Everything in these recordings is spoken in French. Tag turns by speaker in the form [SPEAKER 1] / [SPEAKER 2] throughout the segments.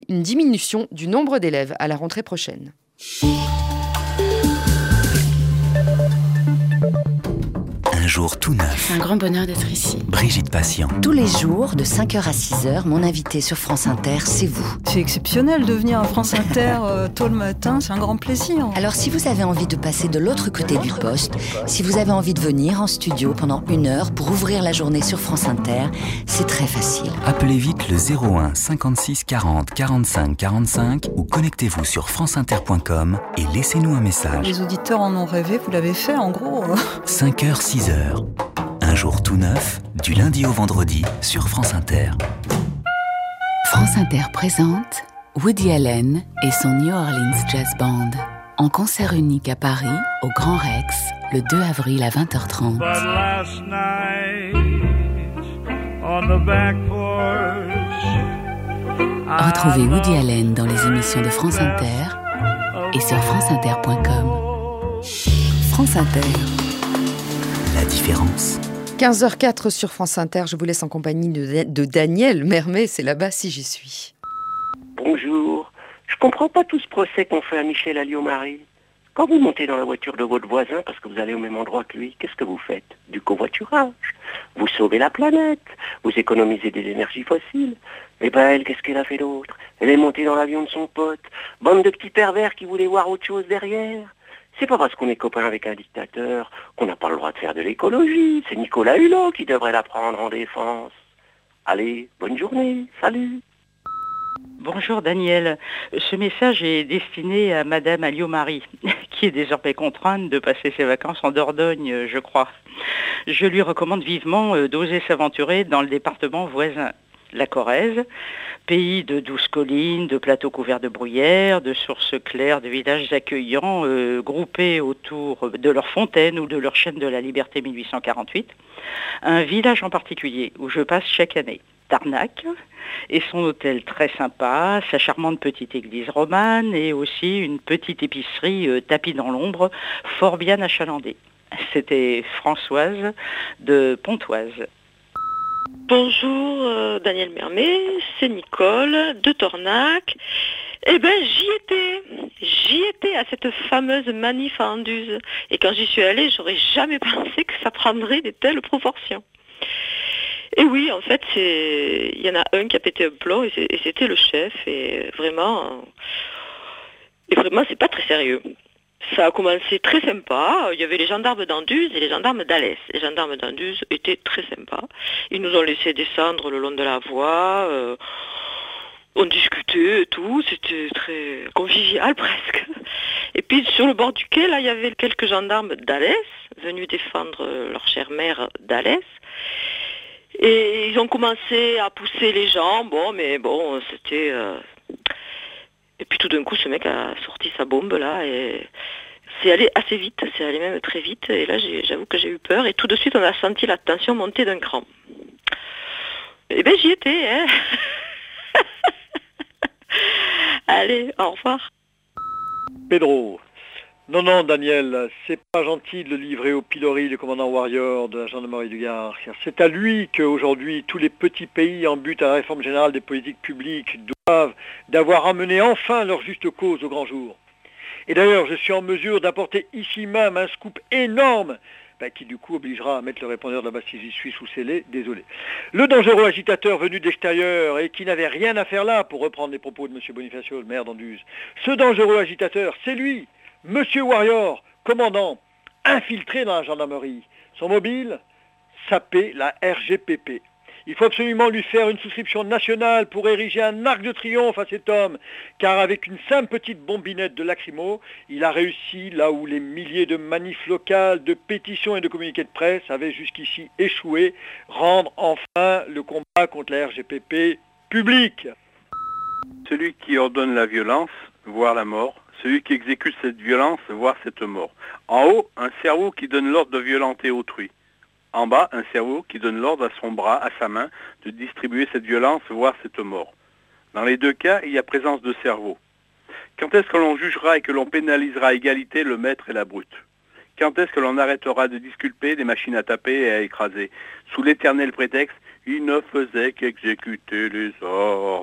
[SPEAKER 1] une diminution du nombre d'élèves à la rentrée prochaine.
[SPEAKER 2] Un jour tout neuf.
[SPEAKER 3] C'est un grand bonheur d'être ici.
[SPEAKER 2] Brigitte Patient.
[SPEAKER 4] Tous les jours, de 5h à 6h, mon invité sur France Inter, c'est vous.
[SPEAKER 5] C'est exceptionnel de venir à France Inter tôt le matin, c'est un grand plaisir.
[SPEAKER 4] Alors si vous avez envie de passer de l'autre côté du poste, si vous avez envie de venir en studio pendant 1 heure pour ouvrir la journée sur France Inter, c'est très facile.
[SPEAKER 2] Appelez vite le 01 56 40 45 45 ou connectez-vous sur franceinter.com et laissez-nous un message.
[SPEAKER 5] Les auditeurs en ont rêvé, vous l'avez fait en gros.
[SPEAKER 2] 5h, 6h. Un jour tout neuf, du lundi au vendredi sur France Inter.
[SPEAKER 3] France Inter présente Woody Allen et son New Orleans Jazz Band en concert unique à Paris, au Grand Rex, le 2 avril à 20h30. Retrouvez Woody Allen dans les émissions de France Inter et sur franceinter.com. France Inter.
[SPEAKER 2] La différence.
[SPEAKER 1] 15h04 sur France Inter, je vous laisse en compagnie de Daniel Mermet, c'est là-bas si j'y suis.
[SPEAKER 6] Bonjour, je comprends pas tout ce procès qu'on fait à Michel Alliot-Marie. Quand vous montez dans la voiture de votre voisin parce que vous allez au même endroit que lui, qu'est-ce que vous faites? Du covoiturage. Vous sauvez la planète, vous économisez des énergies fossiles. Et ben elle, qu'est-ce qu'elle a fait d'autre? Elle est montée dans l'avion de son pote. Bande de petits pervers qui voulaient voir autre chose derrière. C'est pas parce qu'on est copain avec un dictateur qu'on n'a pas le droit de faire de l'écologie. C'est Nicolas Hulot qui devrait la prendre en défense. Allez, bonne journée, salut.
[SPEAKER 7] Bonjour Daniel, ce message est destiné à Madame Alliot-Marie, qui est désormais contrainte de passer ses vacances en Dordogne, je crois. Je lui recommande vivement d'oser s'aventurer dans le département voisin, la Corrèze, pays de douces collines, de plateaux couverts de bruyères, de sources claires, de villages accueillants, groupés autour de leur fontaine ou de leur chaîne de la Liberté 1848. Un village en particulier où je passe chaque année, Tarnac, et son hôtel très sympa, sa charmante petite église romane et aussi une petite épicerie tapis dans l'ombre, fort bien achalandée. C'était Françoise de Pontoise.
[SPEAKER 8] Bonjour Daniel Mermet, c'est Nicole de Tornac. Eh ben j'y étais à cette fameuse manif à Anduze. Et quand j'y suis allée, j'aurais jamais pensé que ça prendrait de telles proportions. Et oui, en fait, il y en a un qui a pété un plomb et c'était le chef. Et vraiment, c'est pas très sérieux. Ça a commencé très sympa. Il y avait les gendarmes d'Anduze et les gendarmes d'Alès. Les gendarmes d'Anduze étaient très sympas. Ils nous ont laissé descendre le long de la voie. On discutait et tout. C'était très convivial presque. Et puis sur le bord du quai, là, il y avait quelques gendarmes d'Alès venus défendre leur chère mère d'Alès. Et ils ont commencé à pousser les gens. C'était... Et puis tout d'un coup, ce mec a sorti sa bombe là et c'est allé assez vite, c'est allé même très vite. Et là, j'avoue que j'ai eu peur et tout de suite, on a senti la tension monter d'un cran. Et ben j'y étais, hein. Allez, au revoir.
[SPEAKER 9] Pedro. Non, Daniel, c'est pas gentil de le livrer au pilori, le commandant Warrior de la gendarmerie du Gard. Car c'est à lui qu'aujourd'hui tous les petits pays en but à la réforme générale des politiques publiques doivent d'avoir amené enfin leur juste cause au grand jour. Et d'ailleurs, je suis en mesure d'apporter ici même un scoop énorme, qui du coup obligera à mettre le répondeur de la Bastille j'y suis sous scellé, désolé. Le dangereux agitateur venu de l'extérieur et qui n'avait rien à faire là, pour reprendre les propos de M. Bonifacio, le maire d'Anduze. Ce dangereux agitateur, c'est lui, Monsieur Warrior, commandant, infiltré dans la gendarmerie. Son mobile, saper la RGPP. Il faut absolument lui faire une souscription nationale pour ériger un arc de triomphe à cet homme, car avec une simple petite bombinette de lacrymo, il a réussi là où les milliers de manifs locales, de pétitions et de communiqués de presse avaient jusqu'ici échoué, rendre enfin le combat contre la RGPP public.
[SPEAKER 10] Celui qui ordonne la violence, voire la mort, celui qui exécute cette violence, voire cette mort. En haut, un cerveau qui donne l'ordre de violenter autrui. En bas, un cerveau qui donne l'ordre à son bras, à sa main, de distribuer cette violence, voire cette mort. Dans les deux cas, il y a présence de cerveau. Quand est-ce que l'on jugera et que l'on pénalisera à égalité le maître et la brute? Quand est-ce que l'on arrêtera de disculper des machines à taper et à écraser, sous l'éternel prétexte « il ne faisait qu'exécuter les ordres ».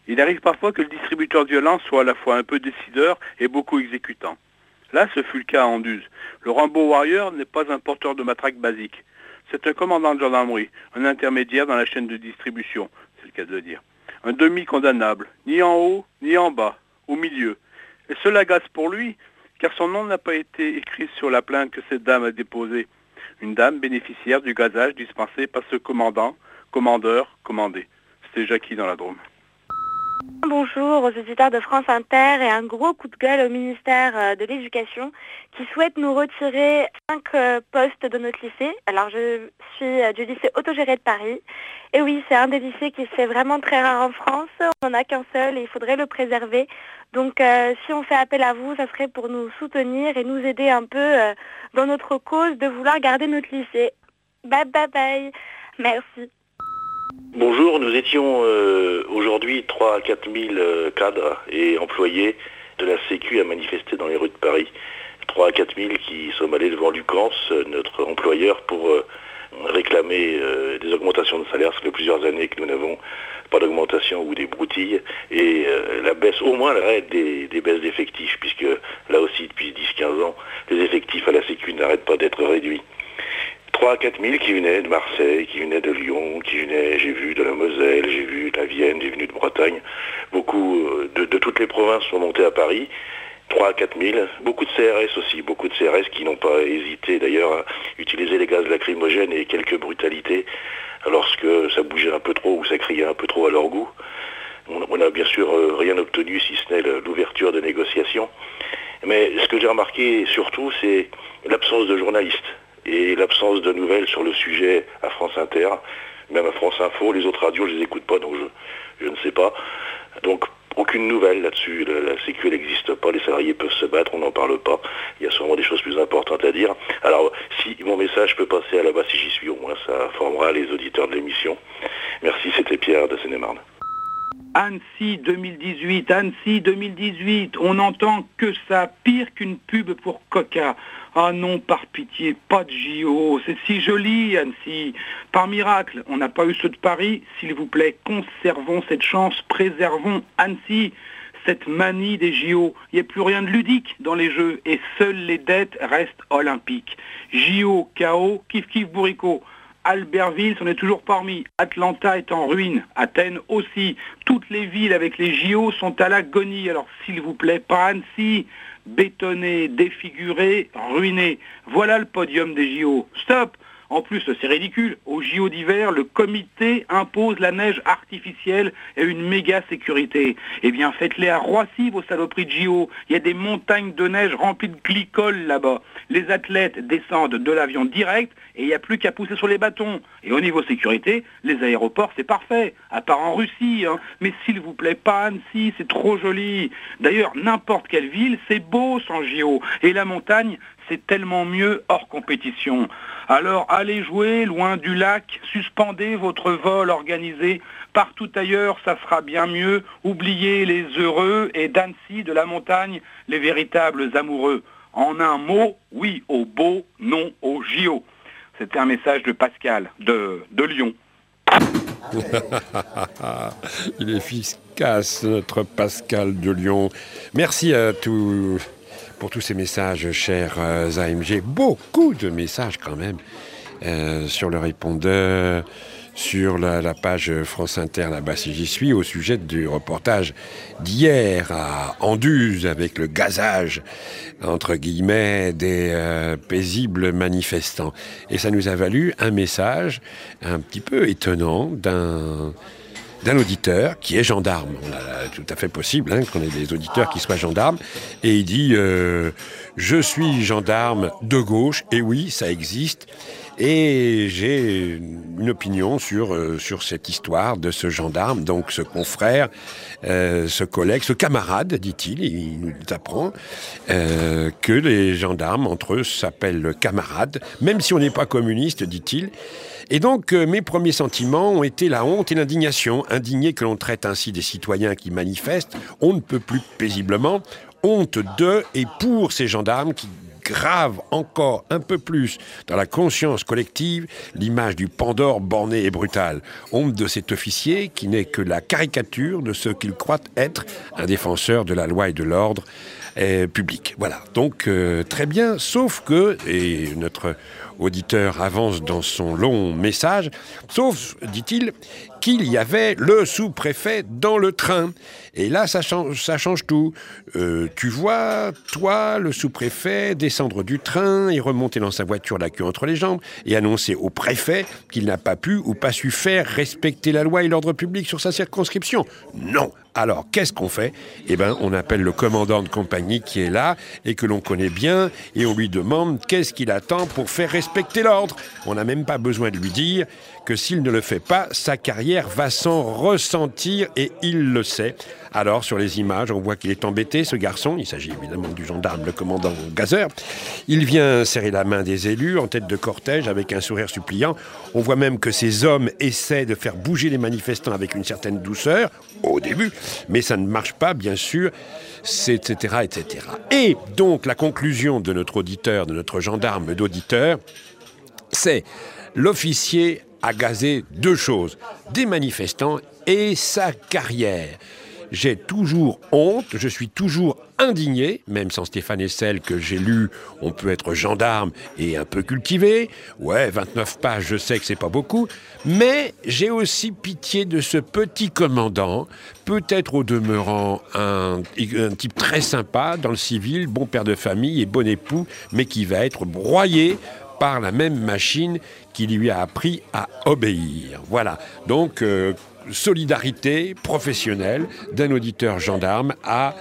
[SPEAKER 10] Il arrive parfois que le distributeur de violence soit à la fois un peu décideur et beaucoup exécutant. Là, ce fut le cas à Anduze. Le Rambo Warrior n'est pas un porteur de matraque basique. C'est un commandant de gendarmerie, un intermédiaire dans la chaîne de distribution, c'est le cas de le dire. Un demi-condamnable, ni en haut, ni en bas, au milieu. Et cela agace pour lui, car son nom n'a pas été écrit sur la plainte que cette dame a déposée. Une dame bénéficiaire du gazage dispensé par ce commandant, commandeur, commandé. C'était Jackie dans la Drôme.
[SPEAKER 11] Bonjour aux auditeurs de France Inter et un gros coup de gueule au ministère de l'Éducation qui souhaite nous retirer 5 postes de notre lycée. Alors je suis du lycée autogéré de Paris et oui, c'est un des lycées qui se fait vraiment très rare en France. On n'en a qu'un seul et il faudrait le préserver. Donc si on fait appel à vous, ça serait pour nous soutenir et nous aider un peu dans notre cause de vouloir garder notre lycée. Bye bye bye. Merci.
[SPEAKER 12] Bonjour, nous étions aujourd'hui 3 à 4 000 cadres et employés de la Sécu à manifester dans les rues de Paris. 3 à 4 000 qui sommes allés devant Lucans, notre employeur, pour réclamer des augmentations de salaire. Ça fait plusieurs années que nous n'avons pas d'augmentation ou des broutilles et la baisse, au moins l'arrêt des baisses d'effectifs, puisque là aussi depuis 10-15 ans, les effectifs à la Sécu n'arrêtent pas d'être réduits. 3 à 4 000 qui venaient de Marseille, qui venaient de Lyon, qui venaient, j'ai vu de la Moselle, j'ai vu de la Vienne, j'ai vu de Bretagne. Beaucoup de toutes les provinces sont montées à Paris. 3 à 4 000. Beaucoup de CRS aussi, beaucoup de CRS qui n'ont pas hésité d'ailleurs à utiliser les gaz lacrymogènes et quelques brutalités lorsque ça bougeait un peu trop ou ça criait un peu trop à leur goût. On n'a bien sûr rien obtenu si ce n'est l'ouverture de négociations. Mais ce que j'ai remarqué surtout, c'est l'absence de journalistes et l'absence de nouvelles sur le sujet à France Inter, même à France Info. Les autres radios, je les écoute pas, donc je ne sais pas. Donc, aucune nouvelle là-dessus. La Sécu, elle n'existe pas. Les salariés peuvent se battre, on n'en parle pas. Il y a sûrement des choses plus importantes à dire. Alors, si mon message peut passer à la base, si j'y suis, au moins ça formera les auditeurs de l'émission. Merci, c'était Pierre de Seine-et-Marne.
[SPEAKER 13] Annecy 2018, Annecy 2018, on n'entend que ça, pire qu'une pub pour Coca. Ah non, par pitié, pas de JO, c'est si joli Annecy. Par miracle, on n'a pas eu ceux de Paris, s'il vous plaît, conservons cette chance, préservons Annecy. Cette manie des JO, il n'y a plus rien de ludique dans les jeux et seules les dettes restent olympiques. JO, KO, kiff kiff bourricot. Albertville s'en est toujours parmi. Atlanta est en ruine. Athènes aussi. Toutes les villes avec les JO sont à l'agonie. Alors s'il vous plaît, pas Annecy. Bétonné, défiguré, ruiné. Voilà le podium des JO. Stop! En plus, c'est ridicule. Aux JO d'hiver, le comité impose la neige artificielle et une méga sécurité. Eh bien, faites-les à Roissy, vos saloperies de JO. Il y a des montagnes de neige remplies de glycol là-bas. Les athlètes descendent de l'avion direct et il n'y a plus qu'à pousser sur les bâtons. Et au niveau sécurité, les aéroports, c'est parfait. À part en Russie, hein. Mais s'il vous plaît, pas Annecy, c'est trop joli. D'ailleurs, n'importe quelle ville, c'est beau sans JO. Et la montagne, c'est tellement mieux hors compétition. Alors allez jouer loin du lac, suspendez votre vol organisé. Partout ailleurs, ça sera bien mieux. Oubliez les heureux et d'Annecy, de la montagne, les véritables amoureux. En un mot, oui au beau, non au JO. C'était un message de Pascal, de Lyon.
[SPEAKER 14] Il est efficace, notre Pascal de Lyon. Merci à tous pour tous ces messages, chers AMG. Beaucoup de messages quand même sur le répondeur, sur la page France Inter, là-bas si j'y suis, au sujet du reportage d'hier à Anduze avec le gazage, entre guillemets, des paisibles manifestants. Et ça nous a valu un message un petit peu étonnant d'un auditeur qui est gendarme. On a tout à fait possible qu'on ait des auditeurs qui soient gendarmes. Et il dit je suis gendarme de gauche, et oui, ça existe. Et j'ai une opinion sur cette histoire de ce gendarme, donc ce confrère, ce collègue, ce camarade, dit-il, il nous apprend que les gendarmes, entre eux, s'appellent camarades, même si on n'est pas communiste, dit-il. Et donc, mes premiers sentiments ont été la honte et l'indignation. Indigné que l'on traite ainsi des citoyens qui manifestent, on ne peut plus paisiblement. Honte de et pour ces gendarmes qui grave encore un peu plus dans la conscience collective l'image du Pandore borné et brutal. Honte de cet officier qui n'est que la caricature de ce qu'il croit être un défenseur de la loi et de l'ordre public. Voilà, donc très bien, sauf que, et notre auditeur avance dans son long message, sauf, dit-il, qu'il y avait le sous-préfet dans le train. Et là, ça change tout. Tu vois, toi, le sous-préfet, descendre du train et remonter dans sa voiture la queue entre les jambes et annoncer au préfet qu'il n'a pas pu ou pas su faire respecter la loi et l'ordre public sur sa circonscription. Non. Alors, qu'est-ce qu'on fait ? Eh bien, on appelle le commandant de compagnie qui est là et que l'on connaît bien et on lui demande qu'est-ce qu'il attend pour faire respecter l'ordre. On n'a même pas besoin de lui dire que s'il ne le fait pas, sa carrière va s'en ressentir et il le sait. Alors, sur les images, on voit qu'il est embêté, ce garçon. Il s'agit évidemment du gendarme, le commandant Gazer. Il vient serrer la main des élus en tête de cortège avec un sourire suppliant. On voit même que ces hommes essaient de faire bouger les manifestants avec une certaine douceur, au début, mais ça ne marche pas, bien sûr, etc., etc. Et donc, la conclusion de notre auditeur, de notre gendarme d'auditeur, c'est l'officier a gazé deux choses, des manifestants et sa carrière. J'ai toujours honte, je suis toujours indigné, même sans Stéphane Hessel que j'ai lu, on peut être gendarme et un peu cultivé. Ouais, 29 pages, je sais que c'est pas beaucoup, mais j'ai aussi pitié de ce petit commandant, peut-être au demeurant un type très sympa dans le civil, bon père de famille et bon époux, mais qui va être broyé par la même machine qui lui a appris à obéir. Voilà, donc solidarité professionnelle d'un auditeur gendarme à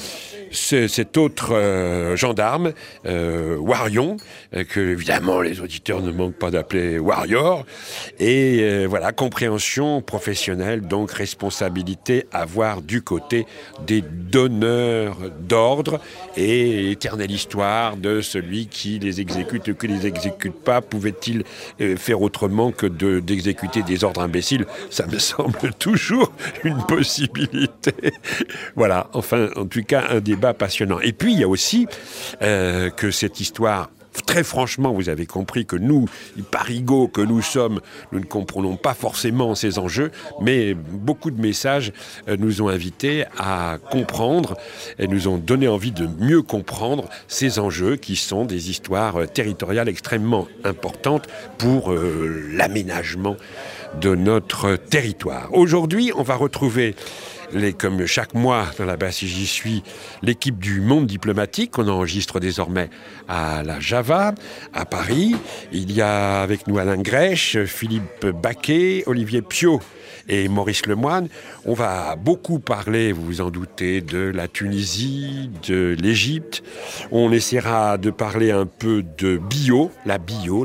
[SPEAKER 14] cet autre gendarme, Warion, que évidemment les auditeurs ne manquent pas d'appeler Warrior, et voilà, compréhension professionnelle, donc responsabilité à avoir du côté des donneurs d'ordre, et éternelle histoire de celui qui les exécute ou qui les exécute pas, pouvait-il faire autrement que d'exécuter des ordres imbéciles? Ça me semble toujours une possibilité. Voilà, enfin, en tout cas, un débat passionnant. Et puis, il y a aussi que cette histoire, très franchement, vous avez compris que nous, parigots que nous sommes, nous ne comprenons pas forcément ces enjeux, mais beaucoup de messages nous ont invités à comprendre et nous ont donné envie de mieux comprendre ces enjeux qui sont des histoires territoriales extrêmement importantes pour l'aménagement de notre territoire. Aujourd'hui, on va retrouver comme chaque mois dans la base si j'y suis, l'équipe du Monde diplomatique qu'on enregistre désormais à la Java, à Paris. Il y a avec nous Alain Grèche, Philippe Baquet, Olivier Piot et Maurice Lemoine. On va beaucoup parler, vous vous en doutez, de la Tunisie, de l'Égypte. On essaiera de parler un peu de la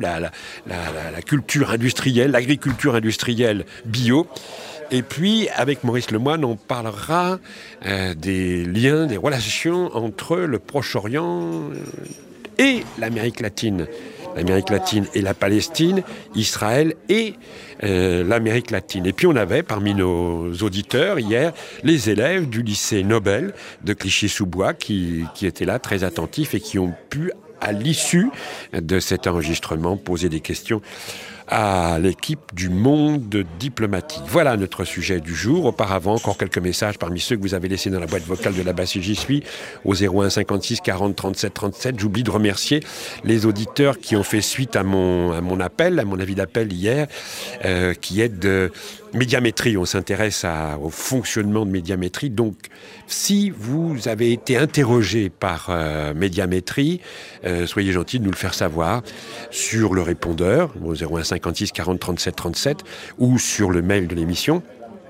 [SPEAKER 14] culture industrielle, l'agriculture industrielle bio. Et puis, avec Maurice Lemoine, on parlera des liens, des relations entre le Proche-Orient et l'Amérique latine. L'Amérique latine et la Palestine, Israël et l'Amérique latine. Et puis on avait parmi nos auditeurs hier les élèves du lycée Nobel de Clichy-sous-Bois qui étaient là très attentifs et qui ont pu, à l'issue de cet enregistrement, poser des questions à l'équipe du Monde diplomatique. Voilà notre sujet du jour. Auparavant, encore quelques messages parmi ceux que vous avez laissés dans la boîte vocale de la base si j'y suis, au 01 56 40 37 37. J'oublie de remercier les auditeurs qui ont fait suite à mon appel, à mon avis d'appel hier, qui est de Médiamétrie. On s'intéresse au fonctionnement de Médiamétrie. Donc, si vous avez été interrogé par Médiamétrie, soyez gentil de nous le faire savoir sur le répondeur, au 01 56 40 37 37, ou sur le mail de l'émission,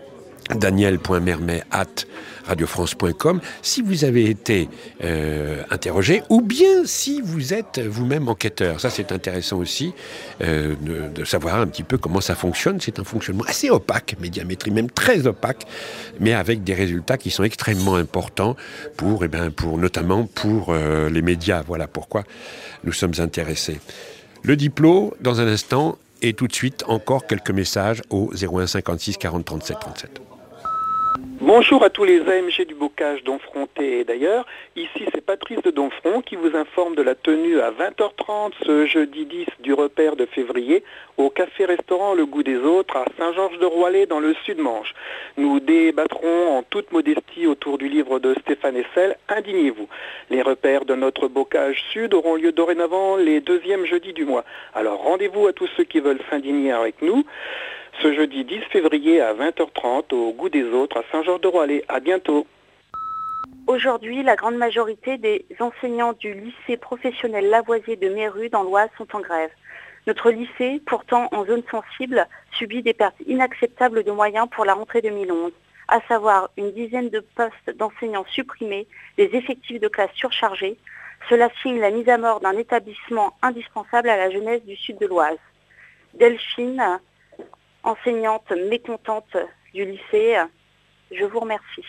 [SPEAKER 14] daniel.mermet@radiofrance.com, si vous avez été interrogé, ou bien si vous êtes vous-même enquêteur. Ça, c'est intéressant aussi de savoir un petit peu comment ça fonctionne. C'est un fonctionnement assez opaque, Médiamétrie, même très opaque, mais avec des résultats qui sont extrêmement importants notamment pour les médias. Voilà pourquoi nous sommes intéressés. Le diplôme, dans un instant, et tout de suite, encore quelques messages au 01 56 40 37 37.
[SPEAKER 15] Bonjour à tous les AMG du Bocage, Donfronté et d'ailleurs. Ici, c'est Patrice de Donfront qui vous informe de la tenue à 20h30 ce jeudi 10 du repère de février au café-restaurant Le Goût des Autres à Saint-Georges-de-Roillet dans le Sud-Manche. Nous débattrons en toute modestie autour du livre de Stéphane Hessel, Indignez-vous. Les repères de notre Bocage Sud auront lieu dorénavant les deuxièmes jeudis du mois. Alors rendez-vous à tous ceux qui veulent s'indigner avec nous. Ce jeudi 10 février à 20h30 au Goût des Autres à Saint-Georges-de-Roillet. À bientôt.
[SPEAKER 11] Aujourd'hui, la grande majorité des enseignants du lycée professionnel Lavoisier de Méru dans l'Oise sont en grève. Notre lycée, pourtant en zone sensible, subit des pertes inacceptables de moyens pour la rentrée 2011, à savoir une dizaine de postes d'enseignants supprimés, des effectifs de classe surchargés. Cela signe la mise à mort d'un établissement indispensable à la jeunesse du sud de l'Oise. Delphine, enseignante mécontente du lycée, je vous remercie.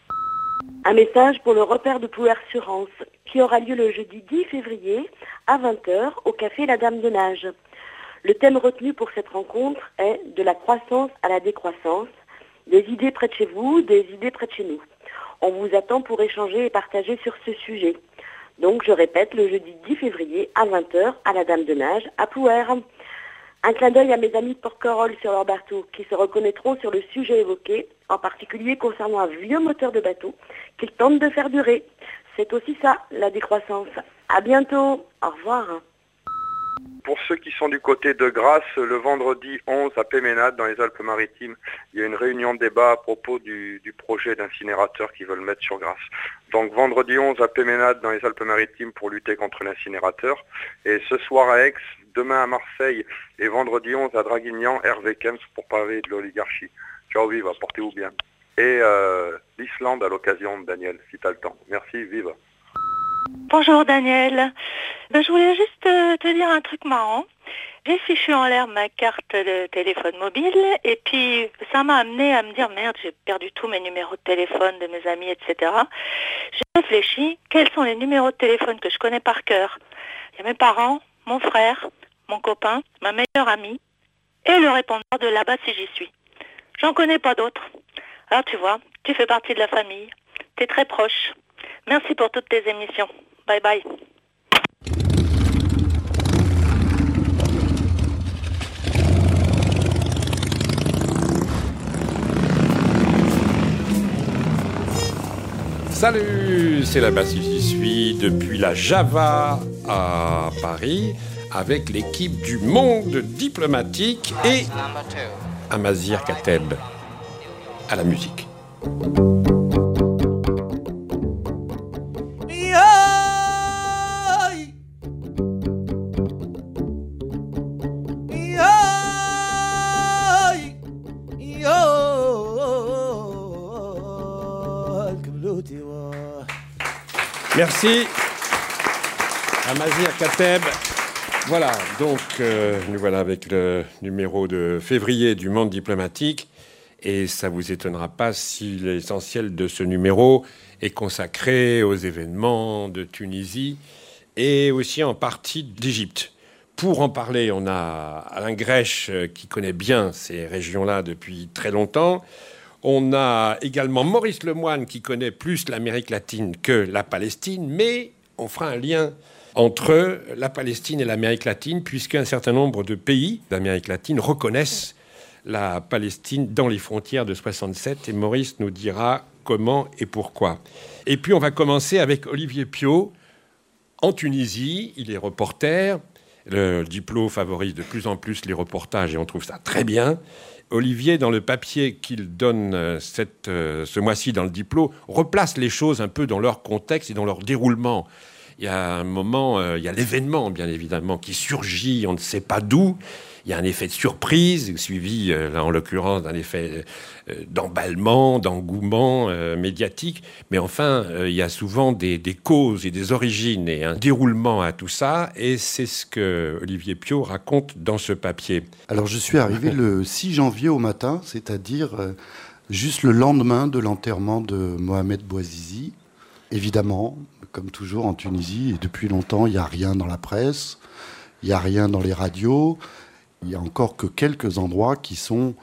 [SPEAKER 16] Un message pour le repère de Plouer-sur-Rance qui aura lieu le jeudi 10 février à 20h au café La Dame de Nage. Le thème retenu pour cette rencontre est de la croissance à la décroissance, des idées près de chez vous, des idées près de chez nous. On vous attend pour échanger et partager sur ce sujet. Donc je répète, le jeudi 10 février à 20h à La Dame de Nage à Plouer. Un clin d'œil à mes amis de Porquerolles sur leur bateau qui se reconnaîtront sur le sujet évoqué, en particulier concernant un vieux moteur de bateau qu'ils tentent de faire durer. C'est aussi ça, la décroissance. À bientôt. Au revoir.
[SPEAKER 17] Pour ceux qui sont du côté de Grasse, le vendredi 11 à Péménade dans les Alpes-Maritimes, il y a une réunion de débat à propos du projet d'incinérateur qu'ils veulent mettre sur Grasse. Donc vendredi 11 à Péménade dans les Alpes-Maritimes pour lutter contre l'incinérateur. Et ce soir à Aix, demain à Marseille et vendredi 11 à Draguignan, Hervé Kems pour parler de l'oligarchie. Ciao, vive, portez-vous bien. Et l'Islande à l'occasion, Daniel, si tu as le temps. Merci, vive.
[SPEAKER 18] Bonjour Daniel. Je voulais juste te dire un truc marrant. J'ai fichu en l'air ma carte de téléphone mobile et puis ça m'a amené à me dire merde, j'ai perdu tous mes numéros de téléphone de mes amis, etc. J'ai réfléchi, quels sont les numéros de téléphone que je connais par cœur? Il y a mes parents, mon frère, mon copain, ma meilleure amie et le répondeur de là-bas si j'y suis. J'en connais pas d'autres. Alors tu vois, tu fais partie de la famille. T'es très proche. Merci pour toutes tes émissions. Bye bye.
[SPEAKER 14] Salut, c'est là-bas si j'y suis depuis la Java à Paris avec l'équipe du Monde diplomatique et Amazir Kateb à la musique. Merci. Amazir Kateb. Voilà, donc nous voilà avec le numéro de février du Monde diplomatique. Et ça ne vous étonnera pas si l'essentiel de ce numéro est consacré aux événements de Tunisie et aussi en partie d'Égypte. Pour en parler, on a Alain Grèche qui connaît bien ces régions-là depuis très longtemps. On a également Maurice Lemoine qui connaît plus l'Amérique latine que la Palestine, mais on fera un lien entre la Palestine et l'Amérique latine puisqu'un certain nombre de pays d'Amérique latine reconnaissent la Palestine dans les frontières de 67 et Maurice nous dira comment et pourquoi. Et puis on va commencer avec Olivier Piot en Tunisie. Il est reporter. Le Diplo favorise de plus en plus les reportages et on trouve ça très bien. Olivier, dans le papier qu'il donne ce mois-ci dans le Diplo, replace les choses un peu dans leur contexte et dans leur déroulement. Il y a un moment, il y a l'événement, bien évidemment, qui surgit, on ne sait pas d'où. Il y a un effet de surprise, suivi, là, en l'occurrence, d'un effet d'emballement, d'engouement médiatique. Mais enfin, il y a souvent des causes et des origines et un déroulement à tout ça. Et c'est ce que Olivier Piot raconte dans ce papier.
[SPEAKER 19] Alors, je suis arrivé le 6 janvier au matin, c'est-à-dire juste le lendemain de l'enterrement de Mohamed Bouazizi. Évidemment, comme toujours en Tunisie, et depuis longtemps, il n'y a rien dans la presse, il n'y a rien dans les radios. Il n'y a encore que quelques endroits qui sont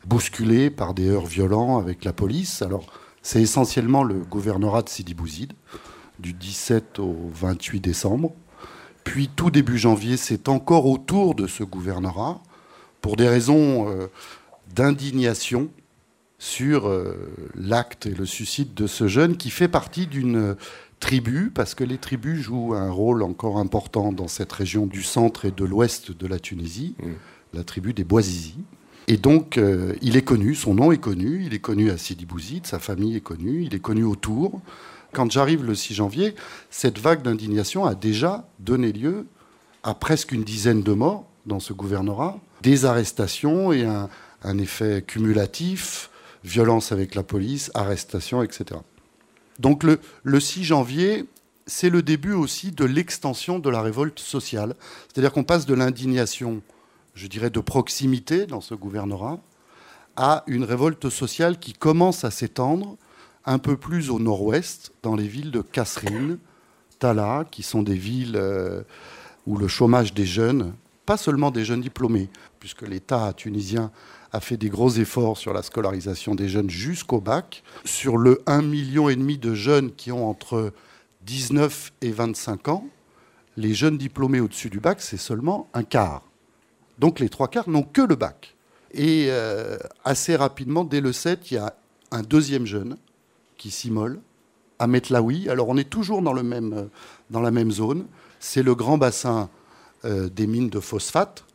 [SPEAKER 19] bousculés par des heurts violents avec la police. Alors, c'est essentiellement le gouvernorat de Sidi Bouzid, du 17 au 28 décembre. Puis, tout début janvier, c'est encore autour de ce gouvernorat, pour des raisons d'indignation sur l'acte et le suicide de ce jeune qui fait partie d'une tribu, parce que les tribus jouent un rôle encore important dans cette région du centre et de l'ouest de la Tunisie, la tribu des Bouazizi. Et donc, il est connu, son nom est connu, il est connu à Sidi Bouzid, sa famille est connue, il est connu autour. Quand j'arrive le 6 janvier, cette vague d'indignation a déjà donné lieu à presque une dizaine de morts dans ce gouvernorat, des arrestations et un effet cumulatif, violence avec la police, arrestations, etc. Donc le 6 janvier, c'est le début aussi de l'extension de la révolte sociale. C'est-à-dire qu'on passe de l'indignation, je dirais, de proximité dans ce gouvernorat, à une révolte sociale qui commence à s'étendre un peu plus au nord-ouest, dans les villes de Kasserine, Tala, qui sont des villes où le chômage des jeunes, pas seulement des jeunes diplômés, puisque l'État tunisien a fait des gros efforts sur la scolarisation des jeunes jusqu'au bac. Sur le 1,5 million de jeunes qui ont entre 19 et 25 ans, les jeunes diplômés au-dessus du bac, c'est seulement un quart. Donc les 3/4 n'ont que le bac. Et assez rapidement, dès le 7, il y a un deuxième jeune qui s'immole, à Metlaoui. Alors on est toujours dans la même zone. C'est le grand bassin des mines de phosphate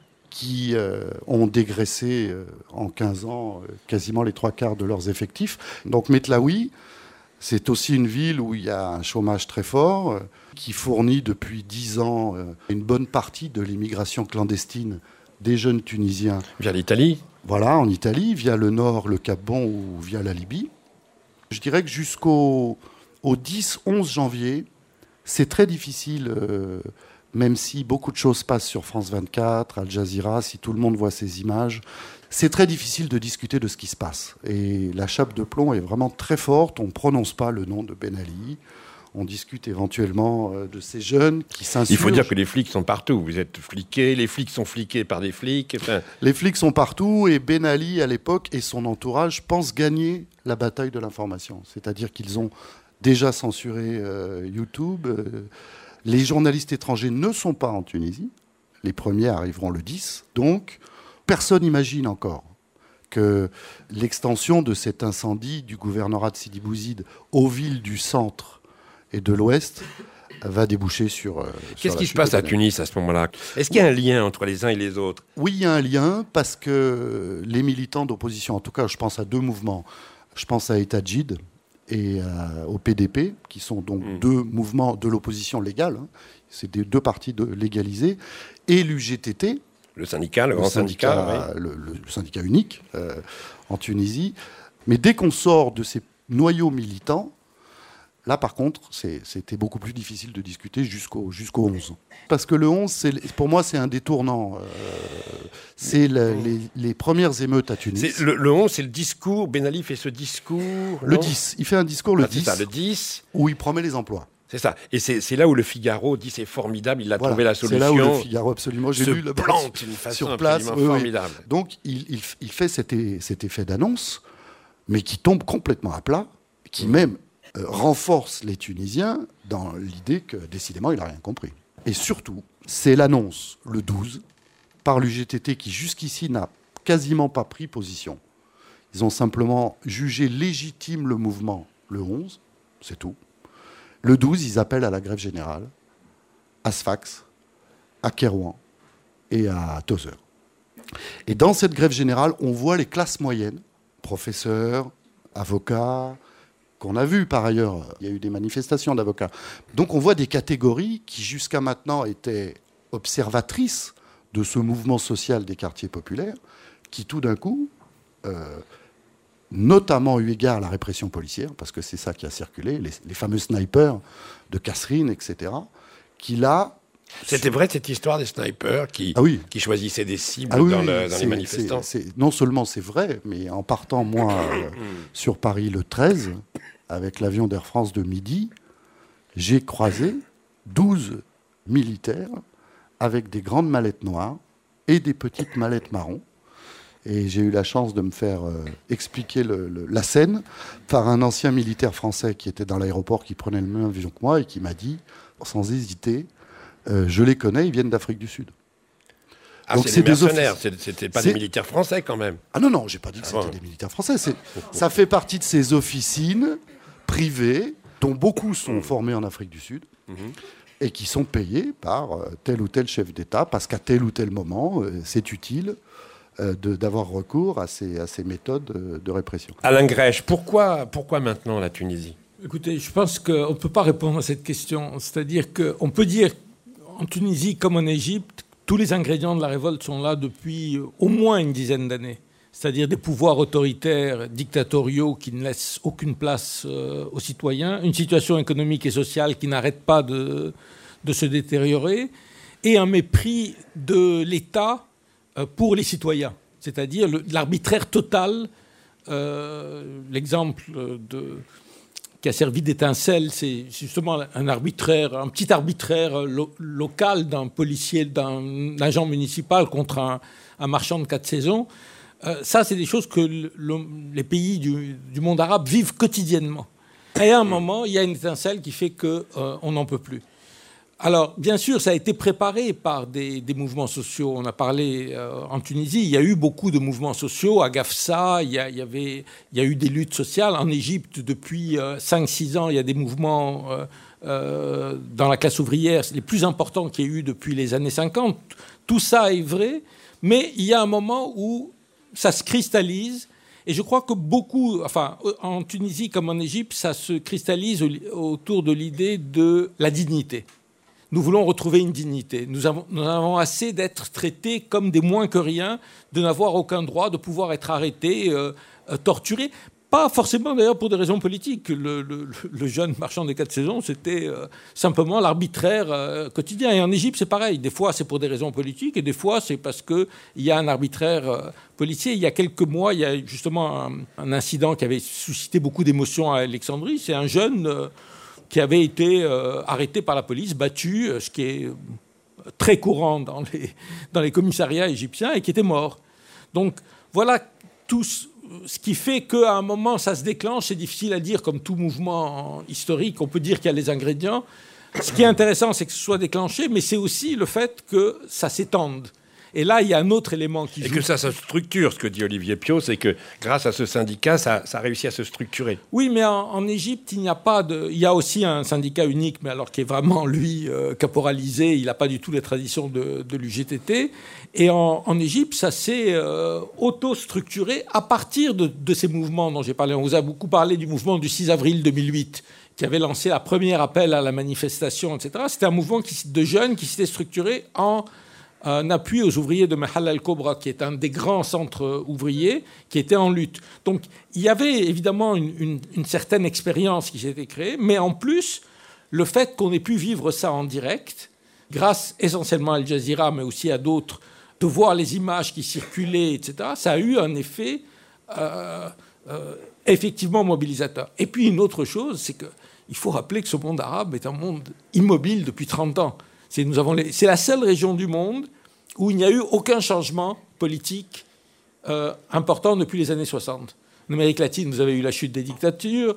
[SPEAKER 19] qui ont dégraissé en 15 ans quasiment les 3/4 de leurs effectifs. Donc Metlaoui, c'est aussi une ville où il y a un chômage très fort, qui fournit depuis 10 ans une bonne partie de l'immigration clandestine des jeunes Tunisiens.
[SPEAKER 14] Via l'Italie ?
[SPEAKER 19] Voilà, en Italie, via le nord, le Cap-Bon ou via la Libye. Je dirais que jusqu'au 10-11 janvier, c'est très difficile, même si beaucoup de choses passent sur France 24, Al Jazeera, si tout le monde voit ces images, c'est très difficile de discuter de ce qui se passe. Et la chape de plomb est vraiment très forte. On ne prononce pas le nom de Ben Ali. On discute éventuellement de ces jeunes qui s'insurgent.
[SPEAKER 14] Il faut dire que les flics sont partout. Vous êtes fliqués, les flics sont fliqués par des flics. Enfin...
[SPEAKER 19] Les flics sont partout et Ben Ali, à l'époque, et son entourage pensent gagner la bataille de l'information. C'est-à-dire qu'ils ont déjà censuré YouTube. Les journalistes étrangers ne sont pas en Tunisie. Les premiers arriveront le 10. Donc, personne n'imagine encore que l'extension de cet incendie du gouvernorat de Sidi Bouzid aux villes du centre et de l'Ouest va déboucher sur...
[SPEAKER 14] Qu'est-ce qui se passe à Tunis à ce moment-là ? Est-ce qu'il y a un lien entre les uns et les autres ?
[SPEAKER 19] Oui, il y a un lien parce que les militants d'opposition, en tout cas je pense à deux mouvements, je pense à Etajid et au PDP, qui sont donc deux mouvements de l'opposition légale, hein. C'est des deux partis légalisés, et l'UGTT,
[SPEAKER 14] le syndicat, le grand syndicat,
[SPEAKER 19] oui. le syndicat unique en Tunisie. Mais dès qu'on sort de ces noyaux militants, là, par contre, c'était beaucoup plus difficile de discuter jusqu'au 11. Parce que le 11, pour moi, c'est un des tournants. C'est les premières émeutes à Tunis.
[SPEAKER 14] Le 11, c'est le discours. Ben Ali fait ce discours.
[SPEAKER 19] Le 10. Il fait un discours le 10.
[SPEAKER 14] C'est ça, le 10.
[SPEAKER 19] Où il promet les emplois.
[SPEAKER 14] C'est ça. Et c'est là où le Figaro dit c'est formidable, il a trouvé la solution.
[SPEAKER 19] C'est là où le Figaro, absolument. J'ai lu
[SPEAKER 14] plante d'une façon
[SPEAKER 19] sur place,
[SPEAKER 14] formidable.
[SPEAKER 19] Oui. Donc, il fait cet effet d'annonce, mais qui tombe complètement à plat, qui même renforce les Tunisiens dans l'idée que, décidément, il n'a rien compris. Et surtout, c'est l'annonce, le 12, par l'UGTT, qui jusqu'ici n'a quasiment pas pris position. Ils ont simplement jugé légitime le mouvement le 11, c'est tout. Le 12, ils appellent à la grève générale, à Sfax, à Kérouan et à Tozeur. Et dans cette grève générale, on voit les classes moyennes, professeurs, avocats, qu'on a vu par ailleurs. Il y a eu des manifestations d'avocats. Donc on voit des catégories qui jusqu'à maintenant étaient observatrices de ce mouvement social des quartiers populaires, qui tout d'un coup... notamment eu égard à la répression policière, parce que c'est ça qui a circulé, les fameux snipers de Kasserine, etc., qui là...
[SPEAKER 14] C'était vrai cette histoire des snipers qui choisissaient des cibles dans les manifestants.
[SPEAKER 19] Non seulement c'est vrai, mais en partant, moi, sur Paris le 13, avec l'avion d'Air France de midi, j'ai croisé 12 militaires avec des grandes mallettes noires et des petites mallettes marron, Et j'ai eu la chance de me faire expliquer la scène par un ancien militaire français qui était dans l'aéroport, qui prenait le même avion que moi et qui m'a dit, sans hésiter, je les connais, ils viennent d'Afrique du Sud.
[SPEAKER 14] Ah, donc c'est des mercenaires, c'était pas des militaires français quand même.
[SPEAKER 19] Ah non, j'ai pas dit que c'était des militaires français. Ça fait partie de ces officines privées dont beaucoup sont formés en Afrique du Sud et qui sont payés par tel ou tel chef d'État parce qu'à tel ou tel moment, c'est utile d'avoir recours à ces méthodes de répression.
[SPEAKER 14] Alain Grèche, pourquoi maintenant la Tunisie ?
[SPEAKER 20] Écoutez, je pense qu'on ne peut pas répondre à cette question. C'est-à-dire qu'on peut dire en Tunisie comme en Égypte, tous les ingrédients de la révolte sont là depuis au moins une dizaine d'années. C'est-à-dire des pouvoirs autoritaires, dictatoriaux qui ne laissent aucune place aux citoyens, une situation économique et sociale qui n'arrête pas de se détériorer, et un mépris de l'État pour les citoyens. C'est-à-dire l'arbitraire total. L'exemple qui a servi d'étincelle, c'est justement un petit arbitraire local d'un policier, d'un agent municipal contre un marchand de 4 saisons. Ça, c'est des choses que les pays du monde arabe vivent quotidiennement. Et à un moment, il y a une étincelle qui fait qu'on n'en peut plus. Alors, bien sûr, ça a été préparé par des mouvements sociaux. On a parlé en Tunisie, il y a eu beaucoup de mouvements sociaux. À Gafsa, il y a eu des luttes sociales. En Égypte, depuis 5-6 ans, il y a des mouvements dans la classe ouvrière, les plus importants qu'il y a eu depuis les années 50. Tout ça est vrai, mais il y a un moment où ça se cristallise. Et je crois que en Tunisie comme en Égypte, ça se cristallise autour de l'idée de la dignité. Nous voulons retrouver une dignité. Nous avons assez d'être traités comme des moins que rien, de n'avoir aucun droit, de pouvoir être arrêtés, torturés. Pas forcément d'ailleurs pour des raisons politiques. Le jeune marchand des 4 saisons, c'était simplement l'arbitraire quotidien. Et en Égypte, c'est pareil. Des fois, c'est pour des raisons politiques et des fois, c'est parce qu'il y a un arbitraire policier. Il y a quelques mois, il y a justement un incident qui avait suscité beaucoup d'émotions à Alexandrie. C'est un jeune qui avait été arrêté par la police, battu, ce qui est très courant dans les commissariats égyptiens, et qui était mort. Donc voilà tout ce qui fait qu'à un moment, ça se déclenche. C'est difficile à dire, comme tout mouvement historique. On peut dire qu'il y a les ingrédients. Ce qui est intéressant, c'est que ce soit déclenché, mais c'est aussi le fait que ça s'étende. Et là, il y a un autre élément qui joue.
[SPEAKER 14] Et que ça se structure, ce que dit Olivier Piot, c'est que grâce à ce syndicat, ça réussit à se structurer.
[SPEAKER 20] Oui, mais en Égypte, il n'y a pas de... Il y a aussi un syndicat unique, mais alors qui est vraiment, lui, caporalisé. Il n'a pas du tout les traditions de l'UGTT. Et en Égypte, ça s'est auto-structuré à partir de ces mouvements dont j'ai parlé. On vous a beaucoup parlé du mouvement du 6 avril 2008, qui avait lancé la première appel à la manifestation, etc. C'était un mouvement de jeunes qui s'était structuré en un appui aux ouvriers de Mahal al-Kobra, qui est un des grands centres ouvriers, qui était en lutte. Donc, il y avait évidemment une certaine expérience qui s'était créée, mais en plus, le fait qu'on ait pu vivre ça en direct, grâce essentiellement à Al Jazeera, mais aussi à d'autres, de voir les images qui circulaient, etc., ça a eu un effet effectivement mobilisateur. Et puis, une autre chose, c'est qu'il faut rappeler que ce monde arabe est un monde immobile depuis 30 ans. C'est la seule région du monde où il n'y a eu aucun changement politique important depuis les années 60. En Amérique latine, vous avez eu la chute des dictatures.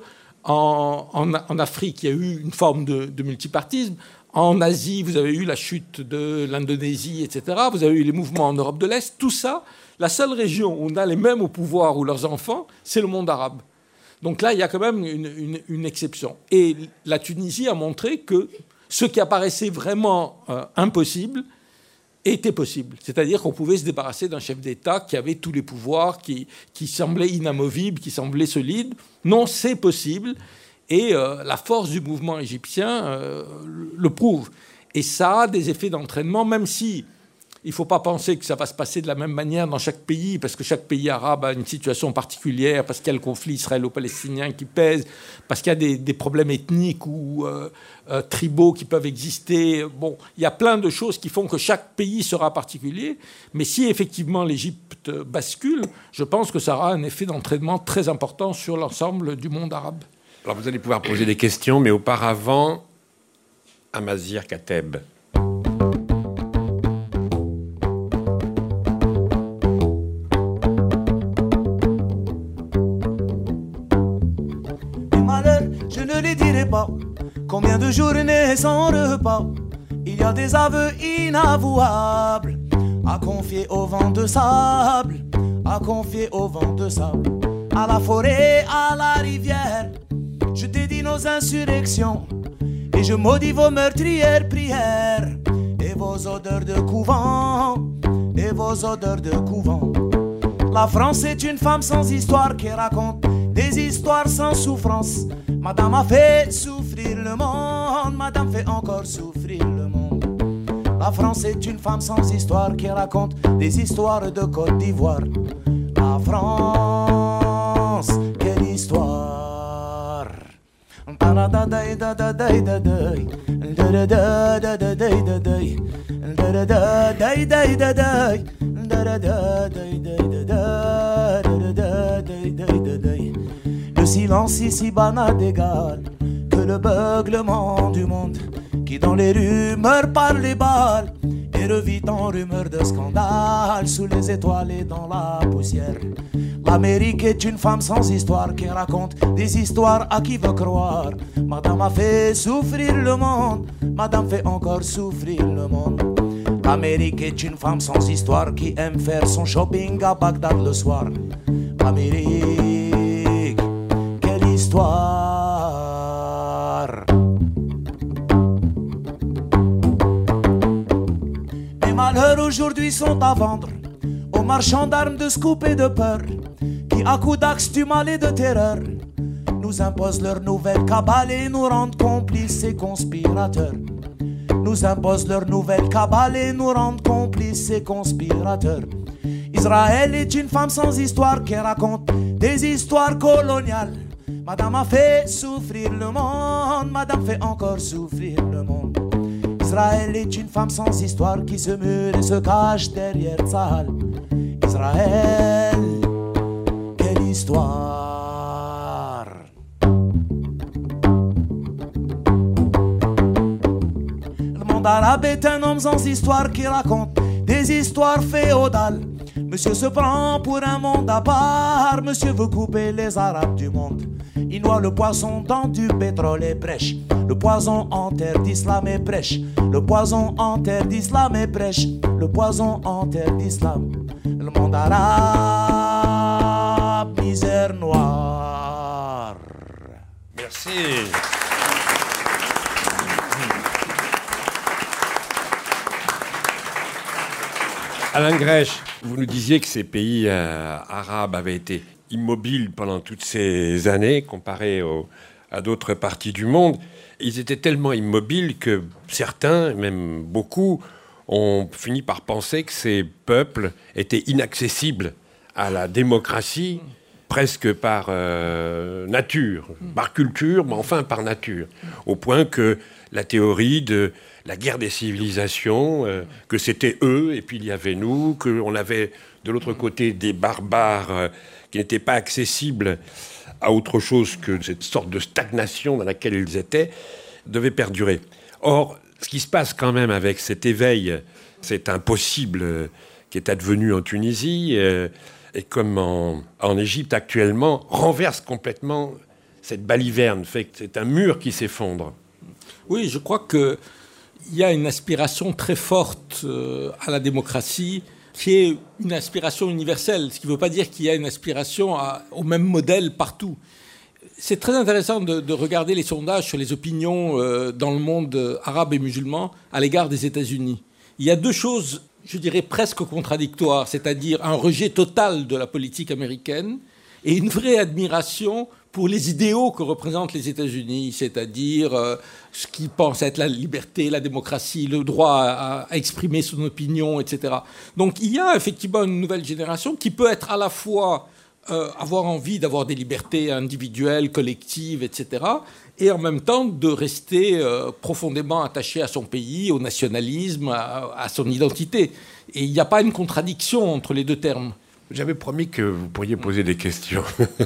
[SPEAKER 20] En Afrique, il y a eu une forme de multipartisme. En Asie, vous avez eu la chute de l'Indonésie, etc. Vous avez eu les mouvements en Europe de l'Est. Tout ça, la seule région où on a les mêmes au pouvoir ou leurs enfants, c'est le monde arabe. Donc là, il y a quand même une exception. Et la Tunisie a montré que ce qui apparaissait vraiment impossible était possible. C'est-à-dire qu'on pouvait se débarrasser d'un chef d'État qui avait tous les pouvoirs, qui semblait inamovible, qui semblait solide. Non, c'est possible. Et la force du mouvement égyptien le prouve. Et ça a des effets d'entraînement, même si il ne faut pas penser que ça va se passer de la même manière dans chaque pays, parce que chaque pays arabe a une situation particulière, parce qu'il y a le conflit israélo-palestinien qui pèse, parce qu'il y a des problèmes ethniques ou tribaux qui peuvent exister. Bon, il y a plein de choses qui font que chaque pays sera particulier. Mais si effectivement l'Égypte bascule, je pense que ça aura un effet d'entraînement très important sur l'ensemble du monde arabe.
[SPEAKER 14] Alors vous allez pouvoir poser des questions, mais auparavant, Amazir Kateb.
[SPEAKER 21] dirai pas combien de journées sans repas. Il y a des aveux inavouables à confier au vent de sable, à confier au vent de sable, à la forêt, à la rivière. Je dédie nos insurrections et je maudis vos meurtrières prières et vos odeurs de couvent, et vos odeurs de couvent. La France est une femme sans histoire qui raconte des histoires sans souffrance. Madame a fait souffrir le monde, Madame fait encore souffrir le monde. La France est une femme sans histoire qui raconte des histoires de Côte d'Ivoire. La France, quelle histoire. Le silence ici-bas n'a d'égal que le beuglement du monde qui dans les rues meurt par les balles et revit en rumeur de scandale sous les étoiles et dans la poussière. L'Amérique est une femme sans histoire qui raconte des histoires à qui veut croire. Madame a fait souffrir le monde, Madame fait encore souffrir le monde. L'Amérique est une femme sans histoire qui aime faire son shopping à Bagdad le soir. Amérique, quelle histoire. Les malheurs aujourd'hui sont à vendre aux marchands d'armes de scoop et de peur qui à coups d'axe du mal et de terreur nous imposent leur nouvelle cabale et nous rendent complices et conspirateurs. Nous imposent leur nouvelle cabale et nous rendent complices et conspirateurs. Israël est une femme sans histoire qui raconte des histoires coloniales. Madame a fait souffrir le monde, Madame fait encore souffrir le monde. Israël est une femme sans histoire qui se mure et se cache derrière Tzahal. Israël, quelle histoire. Le monde arabe est un homme sans histoire qui raconte des histoires féodales. Monsieur se prend pour un monde à part, monsieur veut couper les Arabes du monde. Il noie le poisson dans du pétrole et prêche. Le poison en terre d'islam et prêche. Le poison en terre d'islam et prêche. Le poison en terre d'islam. Le monde arabe, misère noire.
[SPEAKER 14] Merci. Alain Grèche, vous nous disiez que ces pays arabes avaient été immobiles pendant toutes ces années, comparés à d'autres parties du monde. Ils étaient tellement immobiles que certains, même beaucoup, ont fini par penser que ces peuples étaient inaccessibles à la démocratie, presque par nature, par culture, mais enfin par nature, au point que la théorie de la guerre des civilisations, que c'était eux, et puis il y avait nous, qu'on avait de l'autre côté des barbares qui n'étaient pas accessibles à autre chose que cette sorte de stagnation dans laquelle ils étaient, devait perdurer. Or, ce qui se passe quand même avec cet éveil, c'est impossible qui est advenu en Tunisie, et comme en Égypte actuellement, renverse complètement cette baliverne, fait que c'est un mur qui s'effondre.
[SPEAKER 20] Oui, je crois qu'il y a une aspiration très forte à la démocratie, qui est une aspiration universelle, ce qui ne veut pas dire qu'il y a une aspiration au même modèle partout. C'est très intéressant de regarder les sondages sur les opinions dans le monde arabe et musulman à l'égard des États-Unis. Il y a deux choses, je dirais, presque contradictoires, c'est-à-dire un rejet total de la politique américaine et une vraie admiration pour les idéaux que représentent les États-Unis, c'est-à-dire ce qu'ils pensent être la liberté, la démocratie, le droit à exprimer son opinion, etc. Donc il y a effectivement une nouvelle génération qui peut être à la fois avoir envie d'avoir des libertés individuelles, collectives, etc., et en même temps de rester profondément attaché à son pays, au nationalisme, à son identité. Et il n'y a pas une contradiction entre les deux termes.
[SPEAKER 14] J'avais promis que vous pourriez poser des questions.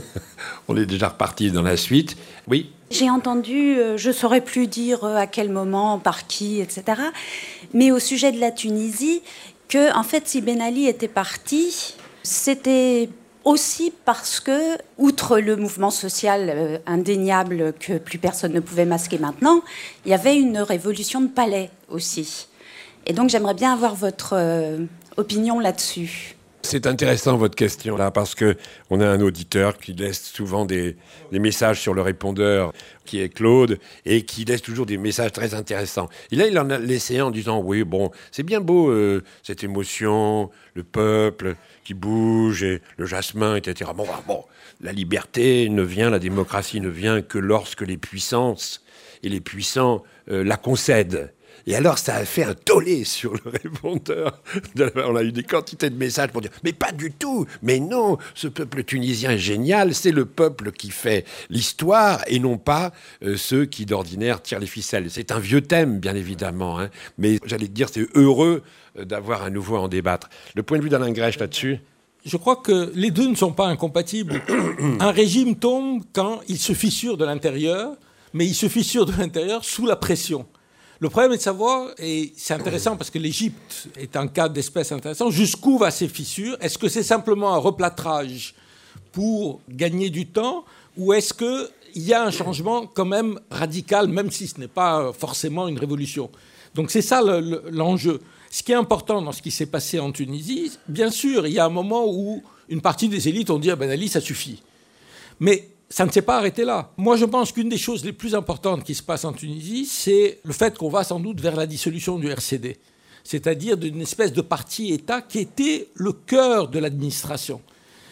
[SPEAKER 14] On est déjà reparti dans la suite. Oui.
[SPEAKER 22] J'ai entendu, je ne saurais plus dire à quel moment, par qui, etc. Mais au sujet de la Tunisie, que en fait, si Ben Ali était parti, c'était aussi parce que, outre le mouvement social indéniable que plus personne ne pouvait masquer maintenant, il y avait une révolution de palais aussi. Et donc j'aimerais bien avoir votre opinion là-dessus.
[SPEAKER 14] C'est intéressant votre question là parce que on a un auditeur qui laisse souvent des messages sur le répondeur qui est Claude et qui laisse toujours des messages très intéressants. Et là il en a laissé en disant oui bon c'est bien beau cette émotion, le peuple qui bouge et le jasmin etc. Bon la liberté la démocratie ne vient que lorsque les puissances et les puissants la concèdent. Et alors, ça a fait un tollé sur le répondeur. On a eu des quantités de messages pour dire « Mais pas du tout. Mais non, ce peuple tunisien est génial. C'est le peuple qui fait l'histoire et non pas ceux qui, d'ordinaire, tirent les ficelles. » C'est un vieux thème, bien évidemment. Hein, mais j'allais te dire, c'est heureux d'avoir à nouveau à en débattre. Le point de vue d'Alain Grèche là-dessus ?
[SPEAKER 20] Je crois que les deux ne sont pas incompatibles. Un régime tombe quand il se fissure de l'intérieur, mais il se fissure de l'intérieur sous la pression. Le problème est de savoir, et c'est intéressant parce que l'Égypte est un cas d'espèce intéressant, jusqu'où va ces fissures ? Est-ce que c'est simplement un replâtrage pour gagner du temps ou est-ce qu'il y a un changement quand même radical, même si ce n'est pas forcément une révolution ? Donc c'est ça l'enjeu. Ce qui est important dans ce qui s'est passé en Tunisie, bien sûr, il y a un moment où une partie des élites ont dit « Ah Ben Ali, ça suffit ». Mais ça ne s'est pas arrêté là. Moi, je pense qu'une des choses les plus importantes qui se passent en Tunisie, c'est le fait qu'on va sans doute vers la dissolution du RCD, c'est-à-dire d'une espèce de parti-État qui était le cœur de l'administration.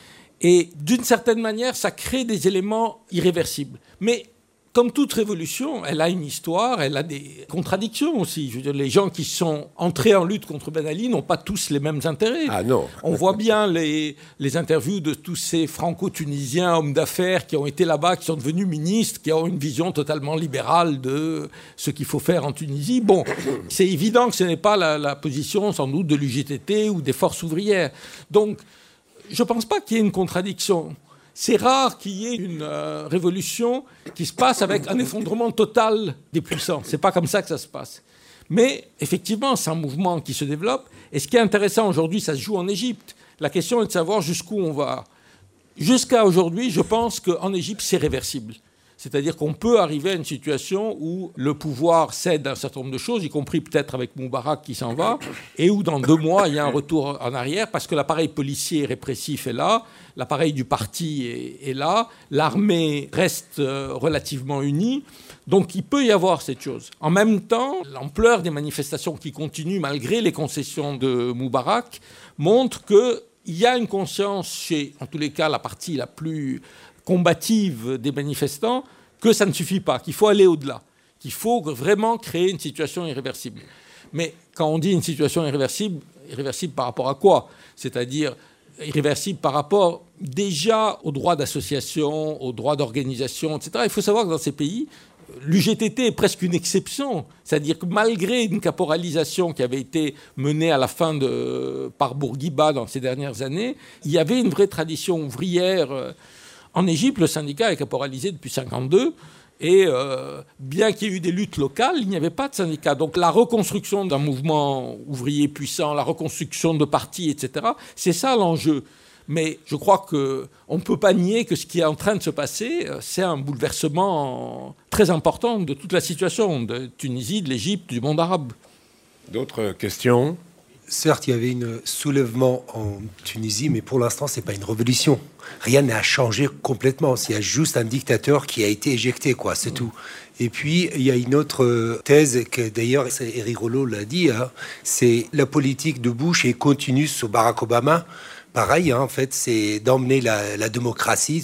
[SPEAKER 20] Et d'une certaine manière, ça crée des éléments irréversibles. Mais comme toute révolution, elle a une histoire, elle a des contradictions aussi. Je veux dire, les gens qui sont entrés en lutte contre Ben Ali n'ont pas tous les mêmes intérêts.
[SPEAKER 14] Ah non.
[SPEAKER 20] On voit bien les interviews de tous ces franco-tunisiens, hommes d'affaires qui ont été là-bas, qui sont devenus ministres, qui ont une vision totalement libérale de ce qu'il faut faire en Tunisie. Bon, c'est évident que ce n'est pas la position sans doute de l'UGTT ou des forces ouvrières. Donc, je ne pense pas qu'il y ait une contradiction. C'est rare qu'il y ait une révolution qui se passe avec un effondrement total des puissants. Ce n'est pas comme ça que ça se passe. Mais effectivement, c'est un mouvement qui se développe. Et ce qui est intéressant aujourd'hui, ça se joue en Égypte. La question est de savoir jusqu'où on va. Jusqu'à aujourd'hui, je pense qu'en Égypte, c'est réversible. C'est-à-dire qu'on peut arriver à une situation où le pouvoir cède un certain nombre de choses, y compris peut-être avec Moubarak qui s'en va, et où dans 2 mois, il y a un retour en arrière, parce que l'appareil policier et répressif est là, l'appareil du parti est là, l'armée reste relativement unie, donc il peut y avoir cette chose. En même temps, l'ampleur des manifestations qui continuent, malgré les concessions de Moubarak, montre qu'il y a une conscience chez, en tous les cas, la partie la plus combative des manifestants, que ça ne suffit pas, qu'il faut aller au-delà, qu'il faut vraiment créer une situation irréversible. Mais quand on dit une situation irréversible par rapport à quoi ? C'est-à-dire irréversible par rapport déjà aux droits d'association, aux droits d'organisation, etc. Il faut savoir que dans ces pays, l'UGTT est presque une exception. C'est-à-dire que malgré une caporalisation qui avait été menée à la fin par Bourguiba dans ces dernières années, il y avait une vraie tradition ouvrière. En Égypte, le syndicat est caporalisé depuis 1952 et bien qu'il y ait eu des luttes locales, il n'y avait pas de syndicat. Donc la reconstruction d'un mouvement ouvrier puissant, la reconstruction de partis, etc., c'est ça l'enjeu. Mais je crois qu'on ne peut pas nier que ce qui est en train de se passer, c'est un bouleversement très important de toute la situation de Tunisie, de l'Égypte, du monde arabe.
[SPEAKER 14] D'autres questions ?
[SPEAKER 4] Certes, il y avait un soulèvement en Tunisie, mais pour l'instant, ce n'est pas une révolution. Rien n'a changé complètement. Il y a juste un dictateur qui a été éjecté, quoi, c'est tout. Et puis, il y a une autre thèse, que d'ailleurs, Éric Rollot l'a dit, hein, c'est la politique de Bush et continue sur Barack Obama. Pareil, hein, en fait, c'est d'emmener la démocratie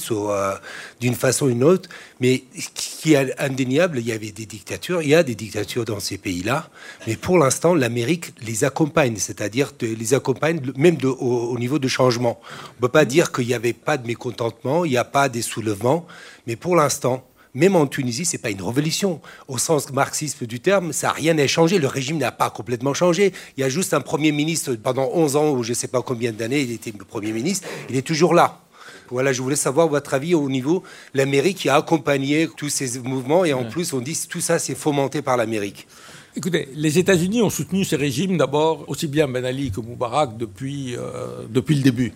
[SPEAKER 4] d'une façon ou d'une autre. Mais ce qui est indéniable, il y avait des dictatures, il y a des dictatures dans ces pays-là. Mais pour l'instant, l'Amérique les accompagne, c'est-à-dire les accompagne même au niveau de changement. On ne peut pas dire qu'il n'y avait pas de mécontentement, il n'y a pas des soulèvements. Mais pour l'instant, même en Tunisie, ce n'est pas une révolution. Au sens marxiste du terme, ça n'a rien à changer. Le régime n'a pas complètement changé. Il y a juste un Premier ministre, pendant 11 ans, ou je ne sais pas combien d'années, il était Premier ministre. Il est toujours là. Voilà, je voulais savoir votre avis au niveau de l'Amérique qui a accompagné tous ces mouvements. Et en plus, on dit que tout ça, c'est fomenté par l'Amérique.
[SPEAKER 20] Écoutez, les États-Unis ont soutenu ces régimes d'abord, aussi bien Ben Ali que Moubarak, depuis le début.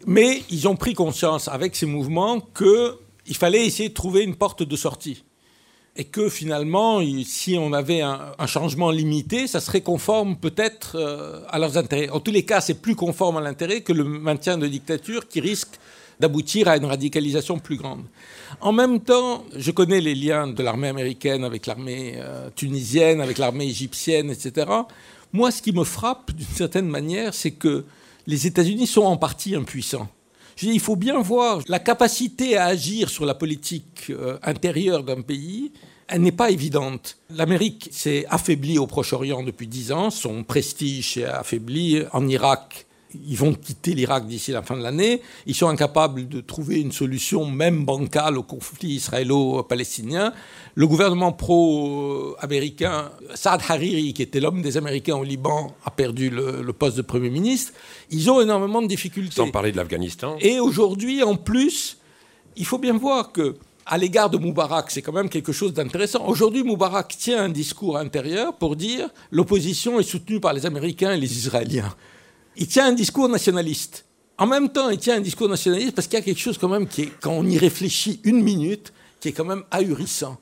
[SPEAKER 20] Mais ils ont pris conscience avec ces mouvements qu'il fallait essayer de trouver une porte de sortie. Et que finalement, si on avait un changement limité, ça serait conforme peut-être à leurs intérêts. En tous les cas, c'est plus conforme à l'intérêt que le maintien de dictature qui risque d'aboutir à une radicalisation plus grande. En même temps, je connais les liens de l'armée américaine avec l'armée tunisienne, avec l'armée égyptienne, etc. Moi, ce qui me frappe d'une certaine manière, c'est que les États-Unis sont en partie impuissants. Je dis, il faut bien voir la capacité à agir sur la politique intérieure d'un pays, elle n'est pas évidente. L'Amérique s'est affaiblie au Proche-Orient depuis 10 ans, son prestige s'est affaibli en Irak. Ils vont quitter l'Irak d'ici la fin de l'année. Ils sont incapables de trouver une solution, même bancale, au conflit israélo-palestinien. Le gouvernement pro-américain, Saad Hariri, qui était l'homme des Américains au Liban, a perdu le poste de Premier ministre. Ils ont énormément de difficultés.
[SPEAKER 14] Sans parler de l'Afghanistan.
[SPEAKER 20] Et aujourd'hui, en plus, il faut bien voir que, à l'égard de Moubarak, c'est quand même quelque chose d'intéressant. Aujourd'hui, Moubarak tient un discours intérieur pour dire « l'opposition est soutenue par les Américains et les Israéliens ». Il tient un discours nationaliste. En même temps, il tient un discours nationaliste parce qu'il y a quelque chose quand même qui est, quand on y réfléchit une minute, qui est quand même ahurissant.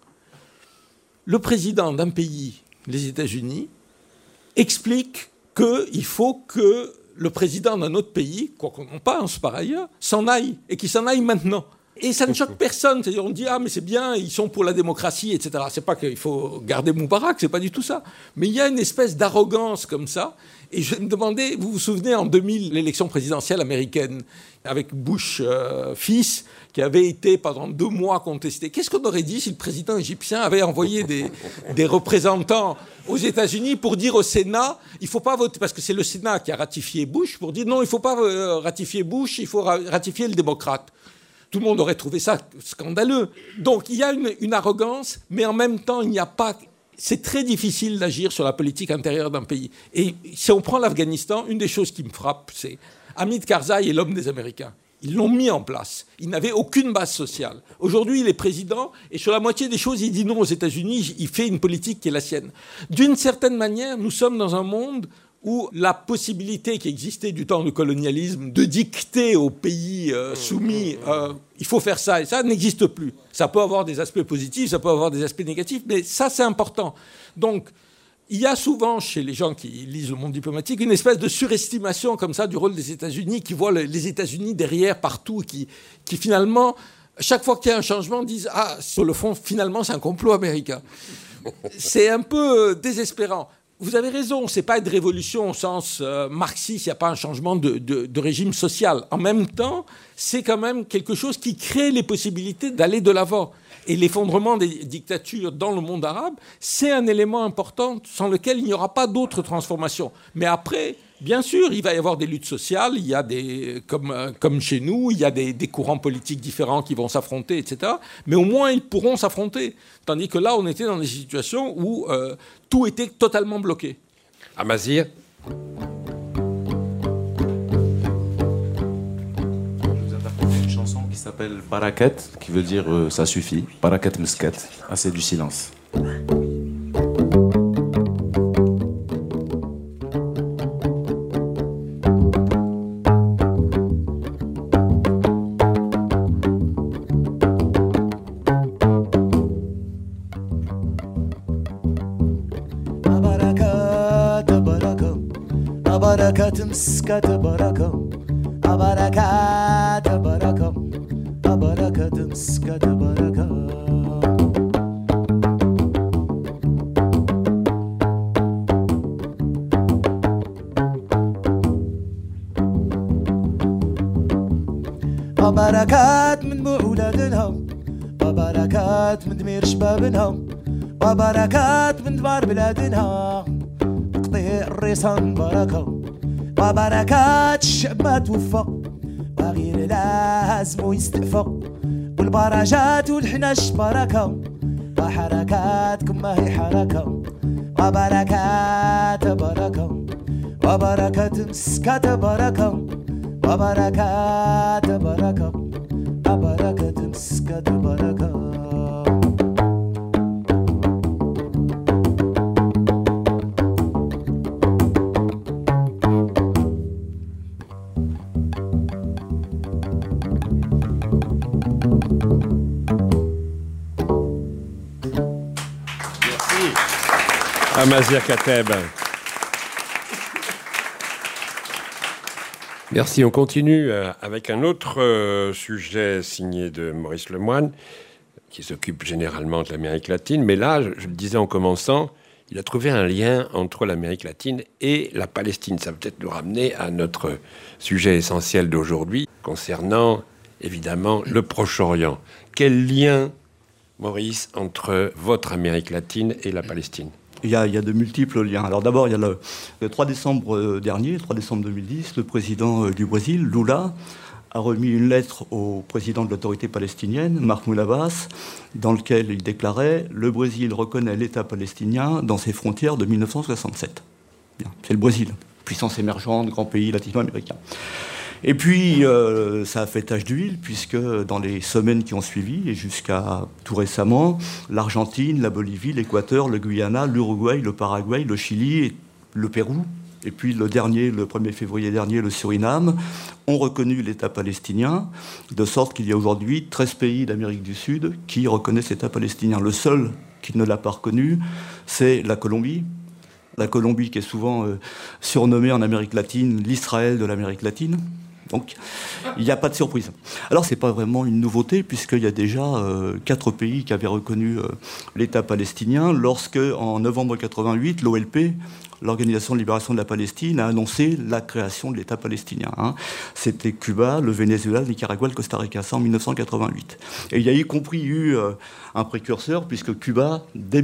[SPEAKER 20] Le président d'un pays, les États-Unis, explique qu'il faut que le président d'un autre pays, quoi qu'on en pense par ailleurs, s'en aille, et qu'il s'en aille maintenant. Et ça ne choque personne. C'est-à-dire, on dit, ah, mais c'est bien, ils sont pour la démocratie, etc. C'est pas qu'il faut garder Moubarak, c'est pas du tout ça. Mais il y a une espèce d'arrogance comme ça. Et je me demandais, vous vous souvenez, en 2000, l'élection présidentielle américaine, avec Bush fils, qui avait été pendant 2 mois contesté. Qu'est-ce qu'on aurait dit si le président égyptien avait envoyé des représentants aux États-Unis pour dire au Sénat, il ne faut pas voter, parce que c'est le Sénat qui a ratifié Bush, pour dire non, il ne faut pas ratifier Bush, il faut ratifier le démocrate. Tout le monde aurait trouvé ça scandaleux. Donc il y a une arrogance, mais en même temps, il n'y a pas... C'est très difficile d'agir sur la politique intérieure d'un pays. Et si on prend l'Afghanistan, une des choses qui me frappe, c'est Hamid Karzai est l'homme des Américains. Ils l'ont mis en place. Il n'avait aucune base sociale. Aujourd'hui, il est président, et sur la moitié des choses, il dit non aux États-Unis, il fait une politique qui est la sienne. D'une certaine manière, nous sommes dans un monde où la possibilité qui existait du temps du colonialisme de dicter aux pays soumis il faut faire ça et ça n'existe plus. Ça peut avoir des aspects positifs, ça peut avoir des aspects négatifs, mais ça c'est important. Donc il y a souvent chez les gens qui lisent le monde diplomatique une espèce de surestimation comme ça du rôle des États-Unis, qui voient les États-Unis derrière partout, qui finalement, chaque fois qu'il y a un changement, disent « Ah, sur le fond, finalement c'est un complot américain ». C'est un peu désespérant. Vous avez raison, ce n'est pas une révolution au sens marxiste, il n'y a pas un changement de régime social. En même temps, c'est quand même quelque chose qui crée les possibilités d'aller de l'avant. Et l'effondrement des dictatures dans le monde arabe, c'est un élément important sans lequel il n'y aura pas d'autre transformation. Mais après, bien sûr, il va y avoir des luttes sociales, il y a comme chez nous, il y a des courants politiques différents qui vont s'affronter, etc. Mais au moins, ils pourront s'affronter. Tandis que là, on était dans des situations où tout était totalement bloqué.
[SPEAKER 14] Amazir.
[SPEAKER 3] Une chanson qui s'appelle Barakat, qui veut dire ça suffit. Barakat Muscat, assez du silence.
[SPEAKER 21] Barakat Muscat, Barakat. Barakat, Barakat. Barakat Muscat, Barakat. بركات من بولادنهم وبركات من دمير شبابنهم وبركات من دمار بلادنها تقطيع الريصان بركة وبركات الشعب ما توفى وغير لازم يستعفى والبرجات والحناش بركة وحركاتكم ما هي حركة وبركات بركة وبركات مسكات بركة وبركات بركة وبركات مسكات بركة
[SPEAKER 14] Amazir Kateb. Merci, on continue avec un autre sujet signé de Maurice Lemoine, qui s'occupe généralement de l'Amérique latine. Mais là, je le disais en commençant, il a trouvé un lien entre l'Amérique latine et la Palestine. Ça va peut-être nous ramener à notre sujet essentiel d'aujourd'hui, concernant évidemment le Proche-Orient. Quel lien, Maurice, entre votre Amérique latine et la Palestine ?
[SPEAKER 2] Il y a de multiples liens. Alors d'abord, il y a le 3 décembre dernier, le 3 décembre 2010, le président du Brésil, Lula, a remis une lettre au président de l'autorité palestinienne, Mahmoud Abbas, dans lequel il déclarait « Le Brésil reconnaît l'État palestinien dans ses frontières de 1967 ». C'est le Brésil, puissance émergente, grand pays latino-américain. Et puis, ça a fait tache d'huile, puisque dans les semaines qui ont suivi, et jusqu'à tout récemment, l'Argentine, la Bolivie, l'Équateur, le Guyana, l'Uruguay, le Paraguay, le Chili, et le Pérou, et puis le 1er février dernier, le Suriname, ont reconnu l'État palestinien, de sorte qu'il y a aujourd'hui 13 pays d'Amérique du Sud qui reconnaissent l'État palestinien. Le seul qui ne l'a pas reconnu, c'est la Colombie. La Colombie qui est souvent surnommée en Amérique latine l'Israël de l'Amérique latine. Donc, il n'y a pas de surprise. Alors, ce n'est pas vraiment une nouveauté, puisqu'il y a déjà 4 pays qui avaient reconnu l'État palestinien, lorsque, en novembre 88, l'OLP, l'Organisation de libération de la Palestine, a annoncé la création de l'État palestinien. C'était Cuba, le Venezuela, le Nicaragua, le Costa Rica, ça en 1988. Et il y a y compris eu un précurseur, puisque Cuba, dès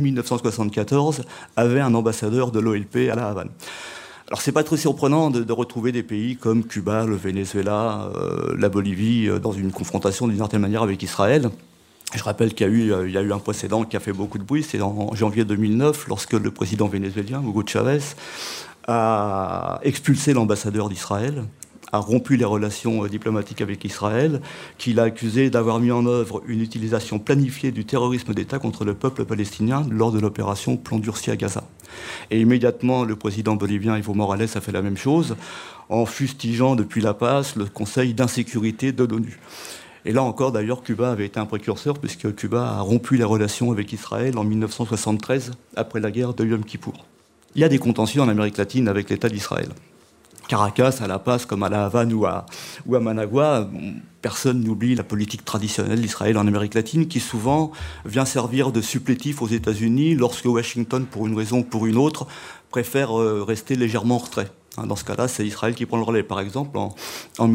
[SPEAKER 2] 1974, avait un ambassadeur de l'OLP à La Havane. Alors, c'est pas très surprenant de retrouver des pays comme Cuba, le Venezuela, la Bolivie, dans une confrontation d'une certaine manière avec Israël. Je rappelle qu'il y a eu un précédent qui a fait beaucoup de bruit, c'est en janvier 2009, lorsque le président vénézuélien, Hugo Chavez, a expulsé l'ambassadeur d'Israël, a rompu les relations diplomatiques avec Israël, qu'il a accusé d'avoir mis en œuvre une utilisation planifiée du terrorisme d'État contre le peuple palestinien lors de l'opération Plan Durci à Gaza. Et immédiatement, le président bolivien Evo Morales a fait la même chose, en fustigeant depuis La Paz le Conseil d'insécurité de l'ONU. Et là encore, d'ailleurs, Cuba avait été un précurseur, puisque Cuba a rompu les relations avec Israël en 1973, après la guerre de Yom Kippour. Il y a des contentieux en Amérique latine avec l'État d'Israël. Caracas, à La Paz, comme à La Havane ou à Managua, personne n'oublie la politique traditionnelle d'Israël en Amérique latine, qui souvent vient servir de supplétif aux États-Unis lorsque Washington, pour une raison ou pour une autre, préfère rester légèrement en retrait. Dans ce cas-là, c'est Israël qui prend le relais. Par exemple, en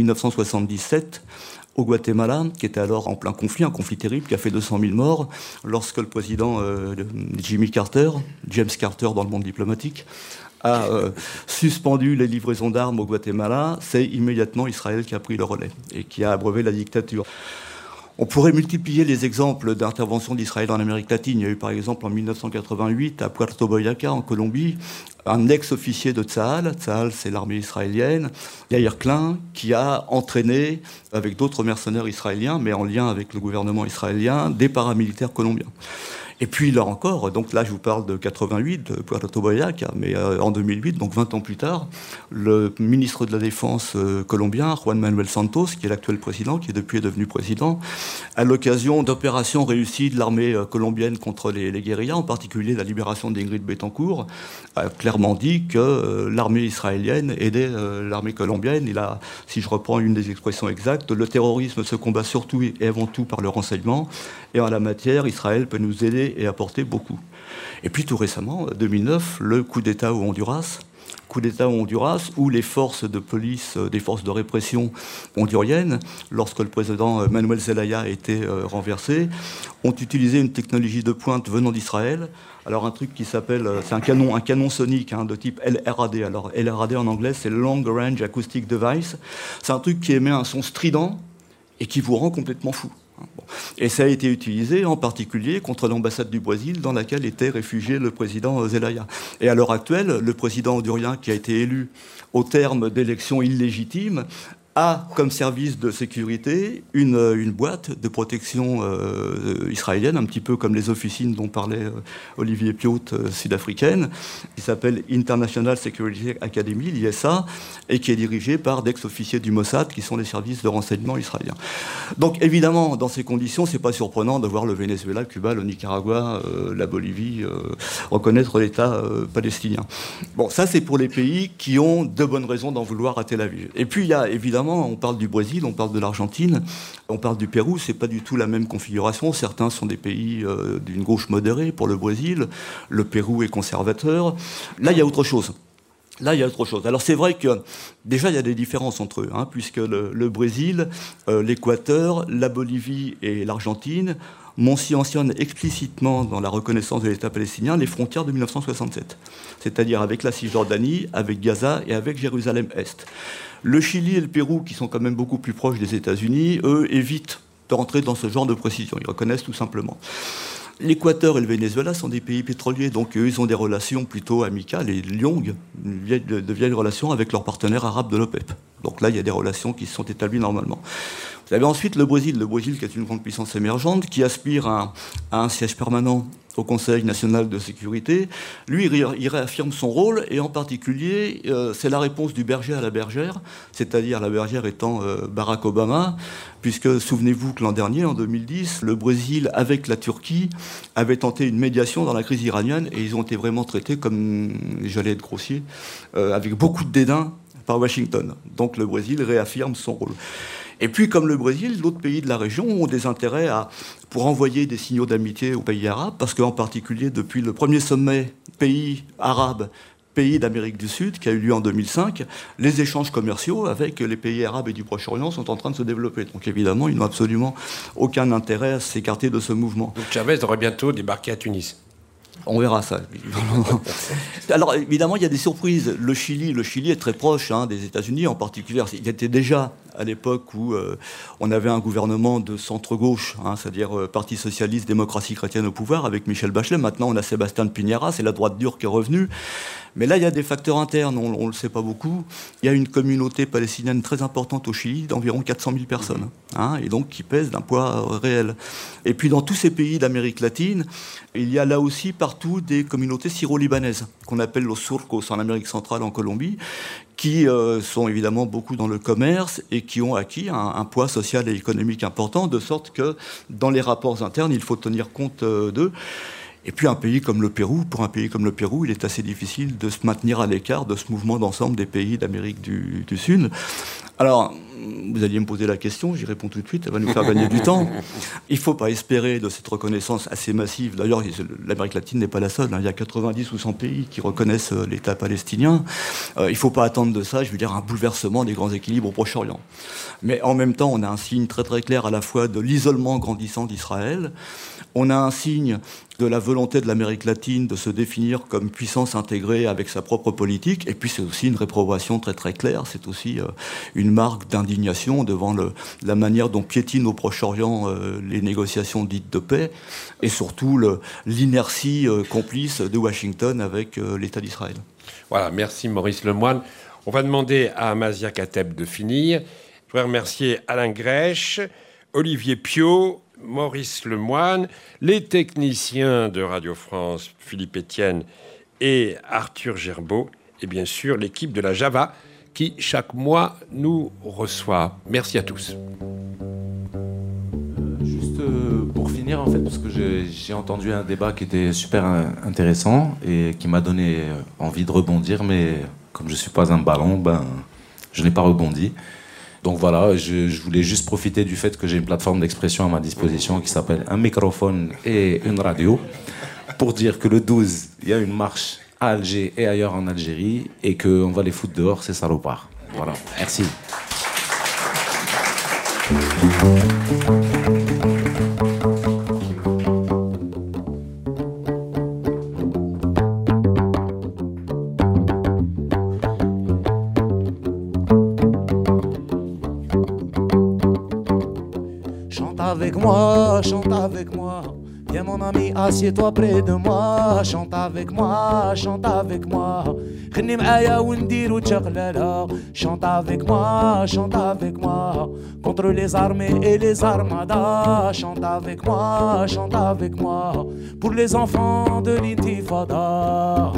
[SPEAKER 2] 1977, au Guatemala, qui était alors en plein conflit, un conflit terrible qui a fait 200 000 morts, lorsque le président James Carter dans le monde diplomatique, a suspendu les livraisons d'armes au Guatemala, c'est immédiatement Israël qui a pris le relais et qui a abreuvé la dictature. On pourrait multiplier les exemples d'intervention d'Israël en Amérique latine. Il y a eu par exemple en 1988 à Puerto Boyaca en Colombie un ex-officier de Tsahal, c'est l'armée israélienne, Yair Klein, qui a entraîné avec d'autres mercenaires israéliens, mais en lien avec le gouvernement israélien, des paramilitaires colombiens. Et puis là encore, donc là je vous parle de 88, de Puerto Boyaca, mais en 2008, donc 20 ans plus tard, le ministre de la Défense colombien, Juan Manuel Santos, qui est l'actuel président, qui depuis est devenu président, à l'occasion d'opérations réussies de l'armée colombienne contre les guérillas, en particulier la libération d'Ingrid Betancourt, a clairement dit que l'armée israélienne aidait l'armée colombienne. Il a, si je reprends une des expressions exactes, le terrorisme se combat surtout et avant tout par le renseignement, et en la matière, Israël peut nous aider et apporter beaucoup. Et puis tout récemment, 2009, le coup d'État au Honduras, où les forces de police, des forces de répression honduriennes, lorsque le président Manuel Zelaya a été renversé, ont utilisé une technologie de pointe venant d'Israël. Alors un truc qui s'appelle, c'est un canon sonique de type LRAD. Alors LRAD en anglais, c'est Long Range Acoustic Device. C'est un truc qui émet un son strident et qui vous rend complètement fou. Et ça a été utilisé en particulier contre l'ambassade du Brésil dans laquelle était réfugié le président Zelaya. Et à l'heure actuelle, le président hondurien qui a été élu au terme d'élections illégitimes a comme service de sécurité une boîte de protection israélienne, un petit peu comme les officines dont parlait Olivier Piot, sud-africaine, qui s'appelle International Security Academy, l'ISA, et qui est dirigée par d'ex-officiers du Mossad, qui sont les services de renseignement israéliens. Donc évidemment, dans ces conditions, c'est pas surprenant de voir le Venezuela, Cuba, le Nicaragua, la Bolivie reconnaître l'État palestinien. Bon, ça c'est pour les pays qui ont de bonnes raisons d'en vouloir à Tel Aviv. Et puis il y a évidemment, on parle du Brésil, on parle de l'Argentine, on parle du Pérou, c'est pas du tout la même configuration. Certains sont des pays d'une gauche modérée pour le Brésil, le Pérou est conservateur. Là, il y a autre chose. Alors c'est vrai que déjà il y a des différences entre eux, puisque le Brésil, l'Équateur, la Bolivie et l'Argentine mentionnent explicitement dans la reconnaissance de l'État palestinien les frontières de 1967, c'est-à-dire avec la Cisjordanie, avec Gaza et avec Jérusalem-Est. Le Chili et le Pérou, qui sont quand même beaucoup plus proches des États-Unis, eux évitent de rentrer dans ce genre de précision, ils reconnaissent tout simplement. L'Équateur et le Venezuela sont des pays pétroliers, donc eux, ils ont des relations plutôt amicales et longues, de vieilles relations avec leurs partenaires arabes de l'OPEP. Donc là, il y a des relations qui se sont établies normalement. Vous avez ensuite le Brésil qui est une grande puissance émergente, qui aspire à un siège permanent au Conseil national de sécurité. Lui, il réaffirme son rôle, et en particulier, c'est la réponse du berger à la bergère, c'est-à-dire la bergère étant Barack Obama, puisque souvenez-vous que l'an dernier, en 2010, le Brésil, avec la Turquie, avait tenté une médiation dans la crise iranienne, et ils ont été vraiment traités comme, j'allais être grossier, avec beaucoup de dédain par Washington. Donc le Brésil réaffirme son rôle. Et puis, comme le Brésil, d'autres pays de la région ont des intérêts pour envoyer des signaux d'amitié aux pays arabes, parce qu'en particulier, depuis le premier sommet pays arabes, pays d'Amérique du Sud, qui a eu lieu en 2005, les échanges commerciaux avec les pays arabes et du Proche-Orient sont en train de se développer. Donc évidemment, ils n'ont absolument aucun intérêt à s'écarter de ce mouvement.
[SPEAKER 14] Donc Chavez aurait bientôt débarqué à Tunis.
[SPEAKER 2] On verra ça. Alors évidemment, il y a des surprises. Le Chili est très proche des États-Unis, en particulier. Il était déjà à l'époque où on avait un gouvernement de centre-gauche, c'est-à-dire Parti socialiste, démocratie chrétienne au pouvoir, avec Michel Bachelet. Maintenant, on a Sébastien Piñera, c'est la droite dure qui est revenue. Mais là, il y a des facteurs internes, on ne le sait pas beaucoup. Il y a une communauté palestinienne très importante au Chili, d'environ 400 000 personnes, et donc qui pèse d'un poids réel. Et puis dans tous ces pays d'Amérique latine, il y a là aussi partout des communautés syro-libanaises, qu'on appelle los surcos en Amérique centrale, en Colombie, qui sont évidemment beaucoup dans le commerce et qui ont acquis un poids social et économique important, de sorte que dans les rapports internes, il faut tenir compte d'eux. Et puis pour un pays comme le Pérou, il est assez difficile de se maintenir à l'écart de ce mouvement d'ensemble des pays d'Amérique du Sud. Alors, vous alliez me poser la question, j'y réponds tout de suite, ça va nous faire gagner du temps. Il ne faut pas espérer de cette reconnaissance assez massive. D'ailleurs, l'Amérique latine n'est pas la seule. Il y a 90 ou 100 pays qui reconnaissent l'État palestinien. Il ne faut pas attendre de ça, un bouleversement des grands équilibres au Proche-Orient. Mais en même temps, on a un signe très très clair à la fois de l'isolement grandissant d'Israël. On a un signe de la volonté de l'Amérique latine de se définir comme puissance intégrée avec sa propre politique. Et puis c'est aussi une réprobation très très claire. C'est aussi une marque d'indignation devant la manière dont piétinent au Proche-Orient les négociations dites de paix, et surtout l'inertie complice de Washington avec l'État d'Israël.
[SPEAKER 14] Voilà, merci Maurice Lemoine. On va demander à Amazia Kateb de finir. Je voudrais remercier Alain Grèche, Olivier Piot, Maurice Lemoine, les techniciens de Radio France, Philippe Etienne et Arthur Gerbeau, et bien sûr l'équipe de la Java qui chaque mois nous reçoit. Merci à tous.
[SPEAKER 3] Juste pour finir, en fait, parce que j'ai entendu un débat qui était super intéressant et qui m'a donné envie de rebondir, mais comme je ne suis pas un ballon, je n'ai pas rebondi. Donc voilà, je voulais juste profiter du fait que j'ai une plateforme d'expression à ma disposition qui s'appelle un microphone et une radio pour dire que le 12, il y a une marche à Alger et ailleurs en Algérie et qu'on va les foutre dehors, ces salopards. Voilà, merci.
[SPEAKER 21] Chante avec moi, Viens mon ami, assieds-toi près de moi. Chante avec moi, chante avec moi. خلني معايا ونديرو تشغلالة. Chante avec moi, chante avec moi. Contre les armées et les armadas. Chante avec moi, chante avec moi. Pour les enfants de l'intifada.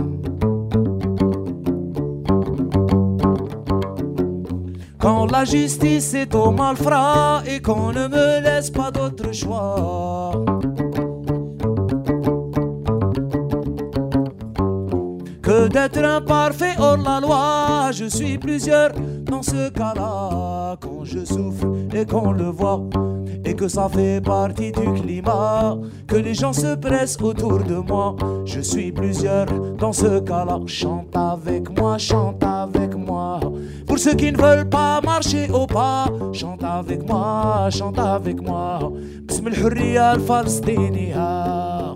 [SPEAKER 21] Quand la justice est au malfrat et qu'on ne me laisse pas d'autre choix. Que d'être imparfait hors la loi, je suis plusieurs dans ce cas-là. Quand je souffre et qu'on le voit, et que ça fait partie du climat, que les gens se pressent autour de moi, je suis plusieurs dans ce cas-là. Chante avec moi, chante avec moi. Pour ceux qui ne veulent pas marcher au pas, chante avec moi, chante avec moi. باسم الحرية الفلسطينية.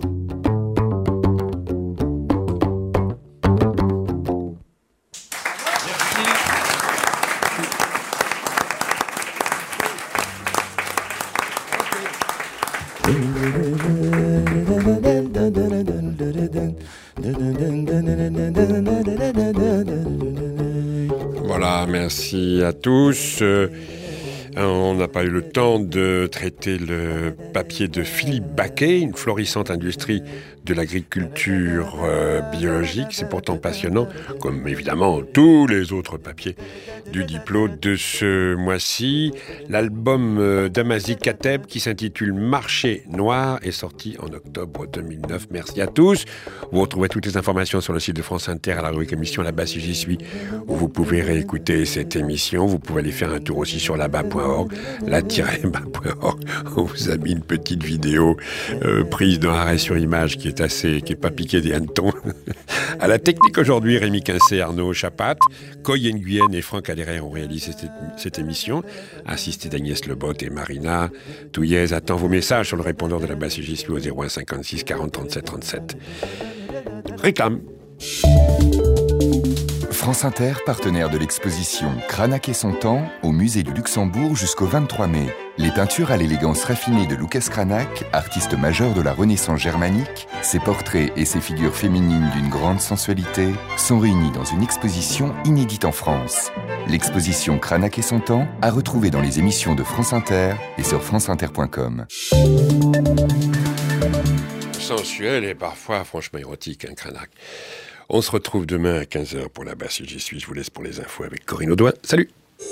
[SPEAKER 14] Voilà, merci à tous. On n'a pas eu le temps de traiter le papier de Philippe Baquet, une florissante industrie de l'agriculture biologique. C'est pourtant passionnant, comme évidemment tous les autres papiers du diplôme de ce mois-ci. L'album d'Amazi Kateb qui s'intitule Marché Noir est sorti en octobre 2009. Merci à tous. Vous retrouvez toutes les informations sur le site de France Inter à la rubrique émission Là-bas si j'y suis, où vous pouvez réécouter cette émission. Vous pouvez aller faire un tour aussi sur là-bas.org, la-bas.org. On vous a mis une petite vidéo prise dans Arrêt sur Image qui est pas piqué des hannetons. À la technique aujourd'hui, Rémi Quincé, Arnaud Chapat, Coy Nguyen et Franck Aléret ont réalisé cette émission, assisté d'Agnès Lebot et Marina Touillez. Attend vos messages sur le répondeur de Là-bas si j'y suis au 01 56 40 37 37. Réclame.
[SPEAKER 1] France Inter, partenaire de l'exposition Cranach et son temps au musée du Luxembourg jusqu'au 23 mai. Les peintures à l'élégance raffinée de Lucas Cranach, artiste majeur de la Renaissance germanique, ses portraits et ses figures féminines d'une grande sensualité sont réunis dans une exposition inédite en France. L'exposition Cranach et son temps à retrouver dans les émissions de France Inter et sur franceinter.com.
[SPEAKER 14] Sensuel et parfois franchement érotique, un Cranach. On se retrouve demain à 15h pour Là-bas si j'y suis. Je vous laisse pour les infos avec Corinne Audouin. Salut!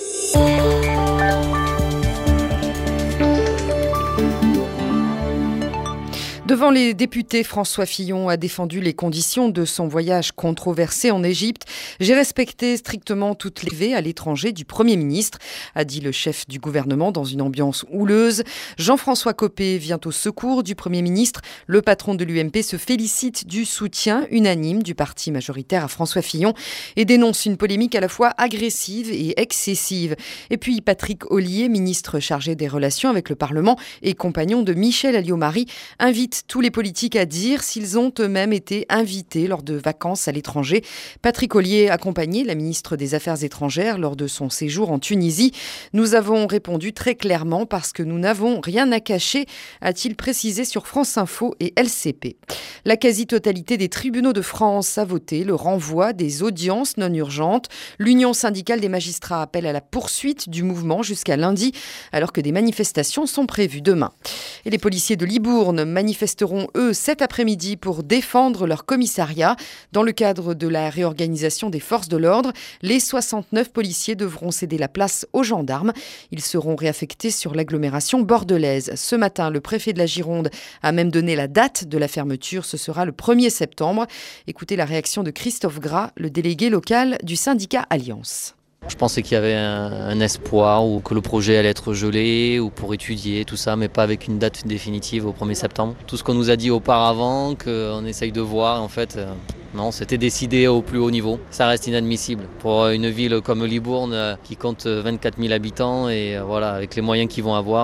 [SPEAKER 5] Devant les députés, François Fillon a défendu les conditions de son voyage controversé en Égypte. J'ai respecté strictement toutes les vœux à l'étranger du Premier ministre, a dit le chef du gouvernement dans une ambiance houleuse. Jean-François Copé vient au secours du Premier ministre. Le patron de l'UMP se félicite du soutien unanime du parti majoritaire à François Fillon et dénonce une polémique à la fois agressive et excessive. Et puis Patrick Ollier, ministre chargé des relations avec le Parlement et compagnon de Michèle Alliot-Marie, invite tous les politiques à dire s'ils ont eux-mêmes été invités lors de vacances à l'étranger. Patrick Ollier accompagnait la ministre des Affaires étrangères lors de son séjour en Tunisie. Nous avons répondu très clairement parce que nous n'avons rien à cacher, a-t-il précisé sur France Info et LCP. La quasi-totalité des tribunaux de France a voté le renvoi des audiences non urgentes. L'Union syndicale des magistrats appelle à la poursuite du mouvement jusqu'à lundi, alors que des manifestations sont prévues demain. Et les policiers de Libourne manifesteront, eux, cet après-midi pour défendre leur commissariat. Dans le cadre de la réorganisation des forces de l'ordre, les 69 policiers devront céder la place aux gendarmes. Ils seront réaffectés sur l'agglomération bordelaise. Ce matin, le préfet de la Gironde a même donné la date de la fermeture. Ce sera le 1er septembre. Écoutez la réaction de Christophe Gras, le délégué local du syndicat Alliance.
[SPEAKER 23] Je pensais qu'il y avait un espoir ou que le projet allait être gelé ou pour étudier tout ça, mais pas avec une date définitive au 1er septembre. Tout ce qu'on nous a dit auparavant, qu'on essaye de voir, en fait, non, c'était décidé au plus haut niveau. Ça reste inadmissible. Pour une ville comme Libourne qui compte 24 000 habitants et voilà, avec les moyens qu'ils vont avoir,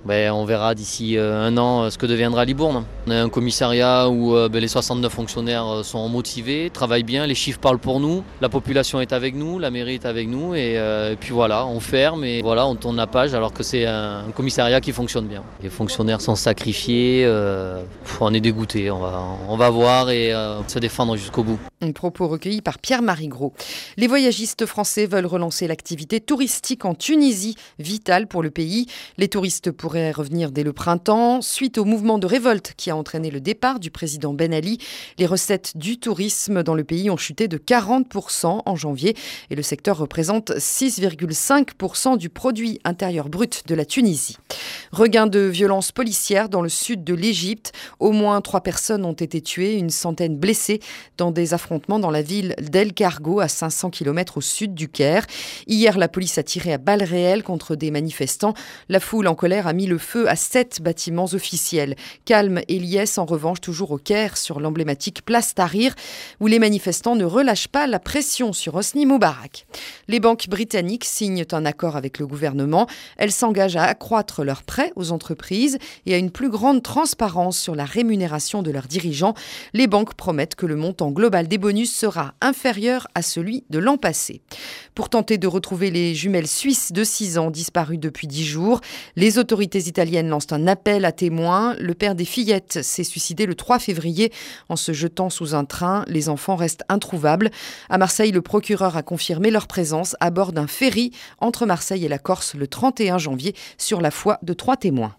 [SPEAKER 23] On verra d'ici un an ce que deviendra Libourne. On a un commissariat où les 69 fonctionnaires sont motivés, travaillent bien, les chiffres parlent pour nous, la population est avec nous, la mairie est avec nous et puis voilà, on ferme et voilà, on tourne la page alors que c'est un commissariat qui fonctionne bien. Les fonctionnaires sont sacrifiés, on est dégoûtés, on va voir et se défendre jusqu'au bout.
[SPEAKER 5] Un propos recueilli par Pierre-Marie Gros. Les voyagistes français veulent relancer l'activité touristique en Tunisie, vitale pour le pays. Les touristes pourraient revenir dès le printemps. Suite au mouvement de révolte qui a entraîné le départ du président Ben Ali, les recettes du tourisme dans le pays ont chuté de 40% en janvier et le secteur représente 6,5% du produit intérieur brut de la Tunisie. Regain de violences policières dans le sud de l'Égypte. Au moins 3 personnes ont été tuées, une centaine blessées dans des affrontements dans la ville d'El Kargo à 500 km au sud du Caire. Hier, la police a tiré à balles réelles contre des manifestants. La foule en colère a mis le feu à 7 bâtiments officiels. Calme et liesse en revanche toujours au Caire sur l'emblématique place Tahrir où les manifestants ne relâchent pas la pression sur Hosni Moubarak. Les banques britanniques signent un accord avec le gouvernement. Elles s'engagent à accroître leurs prêts aux entreprises et à une plus grande transparence sur la rémunération de leurs dirigeants. Les banques promettent que le montant global des bonus sera inférieur à celui de l'an passé. Pour tenter de retrouver les jumelles suisses de 6 ans disparues depuis 10 jours, les autorités italiennes lancent un appel à témoins. Le père des fillettes s'est suicidé le 3 février en se jetant sous un train. Les enfants restent introuvables. À Marseille, le procureur a confirmé leur présence à bord d'un ferry entre Marseille et la Corse le 31 janvier sur la foi de 3 témoins.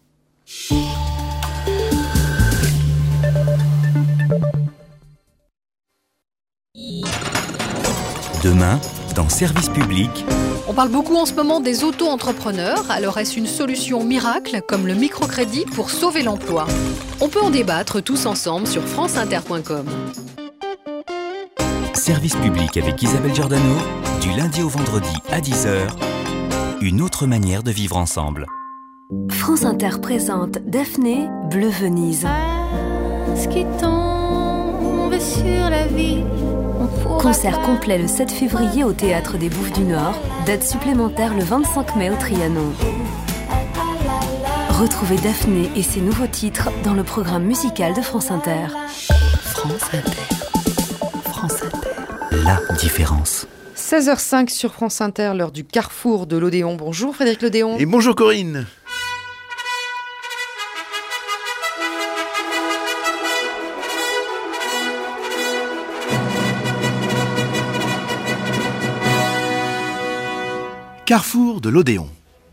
[SPEAKER 6] Demain, dans Service Public.
[SPEAKER 7] On parle beaucoup en ce moment des auto-entrepreneurs. Alors est-ce une solution miracle comme le microcrédit pour sauver l'emploi ? On peut en débattre tous ensemble sur franceinter.com.
[SPEAKER 6] Service Public avec Isabelle Giordano, du lundi au vendredi à 10h. Une autre manière de vivre ensemble.
[SPEAKER 8] France Inter présente Daphné, Bleu Venise.
[SPEAKER 24] Ce qui tombe sur la vie.
[SPEAKER 8] Concert complet le 7 février au Théâtre des Bouffes du Nord. Date supplémentaire le 25 mai au Trianon. Retrouvez Daphné et ses nouveaux titres dans le programme musical de France Inter. France Inter. France Inter.
[SPEAKER 6] La différence.
[SPEAKER 5] 16h05 sur France Inter, l'heure du carrefour de l'Odéon. Bonjour Frédéric Lodéon.
[SPEAKER 25] Et bonjour Corinne. Carrefour de l'Odéon.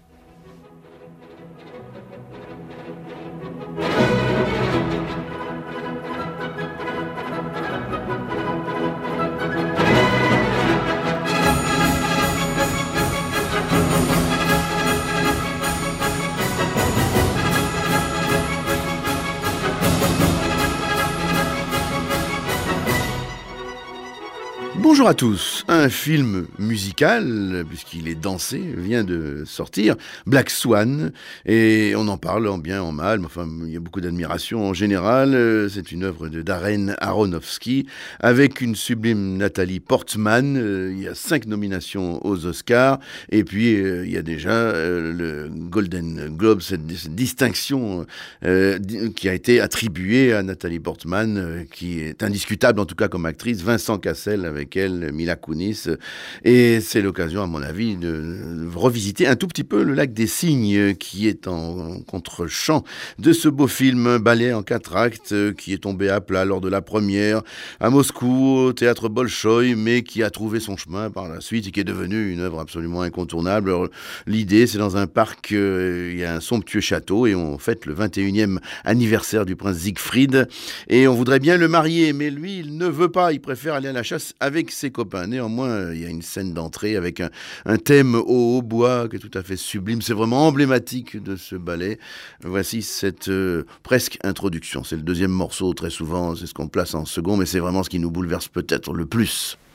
[SPEAKER 25] Bonjour à tous. Un film musical, puisqu'il est dansé, vient de sortir, Black Swan, et on en parle en bien, en mal, mais enfin, il y a beaucoup d'admiration en général. C'est une œuvre de Darren Aronofsky, avec une sublime Nathalie Portman. Il y a 5 nominations aux Oscars, et puis il y a déjà le Golden Globe, cette distinction qui a été attribuée à Nathalie Portman, qui est indiscutable en tout cas comme actrice, Vincent Cassel avec elle, Mila Kunis, et c'est l'occasion à mon avis de revisiter un tout petit peu le Lac des Cygnes qui est en contre-champ de ce beau film, un ballet en 4 actes qui est tombé à plat lors de la première à Moscou au théâtre Bolchoï, mais qui a trouvé son chemin par la suite et qui est devenu une œuvre absolument incontournable. Alors, l'idée, c'est dans un parc, il y a un somptueux château et on fête le 21e anniversaire du prince Siegfried et on voudrait bien le marier, mais lui il ne veut pas, il préfère aller à la chasse avec ses copains. Néanmoins, il y a une scène d'entrée avec un thème au hautbois qui est tout à fait sublime. C'est vraiment emblématique de ce ballet. Voici cette presque introduction. C'est le deuxième morceau, très souvent, c'est ce qu'on place en second, mais c'est vraiment ce qui nous bouleverse peut-être le plus.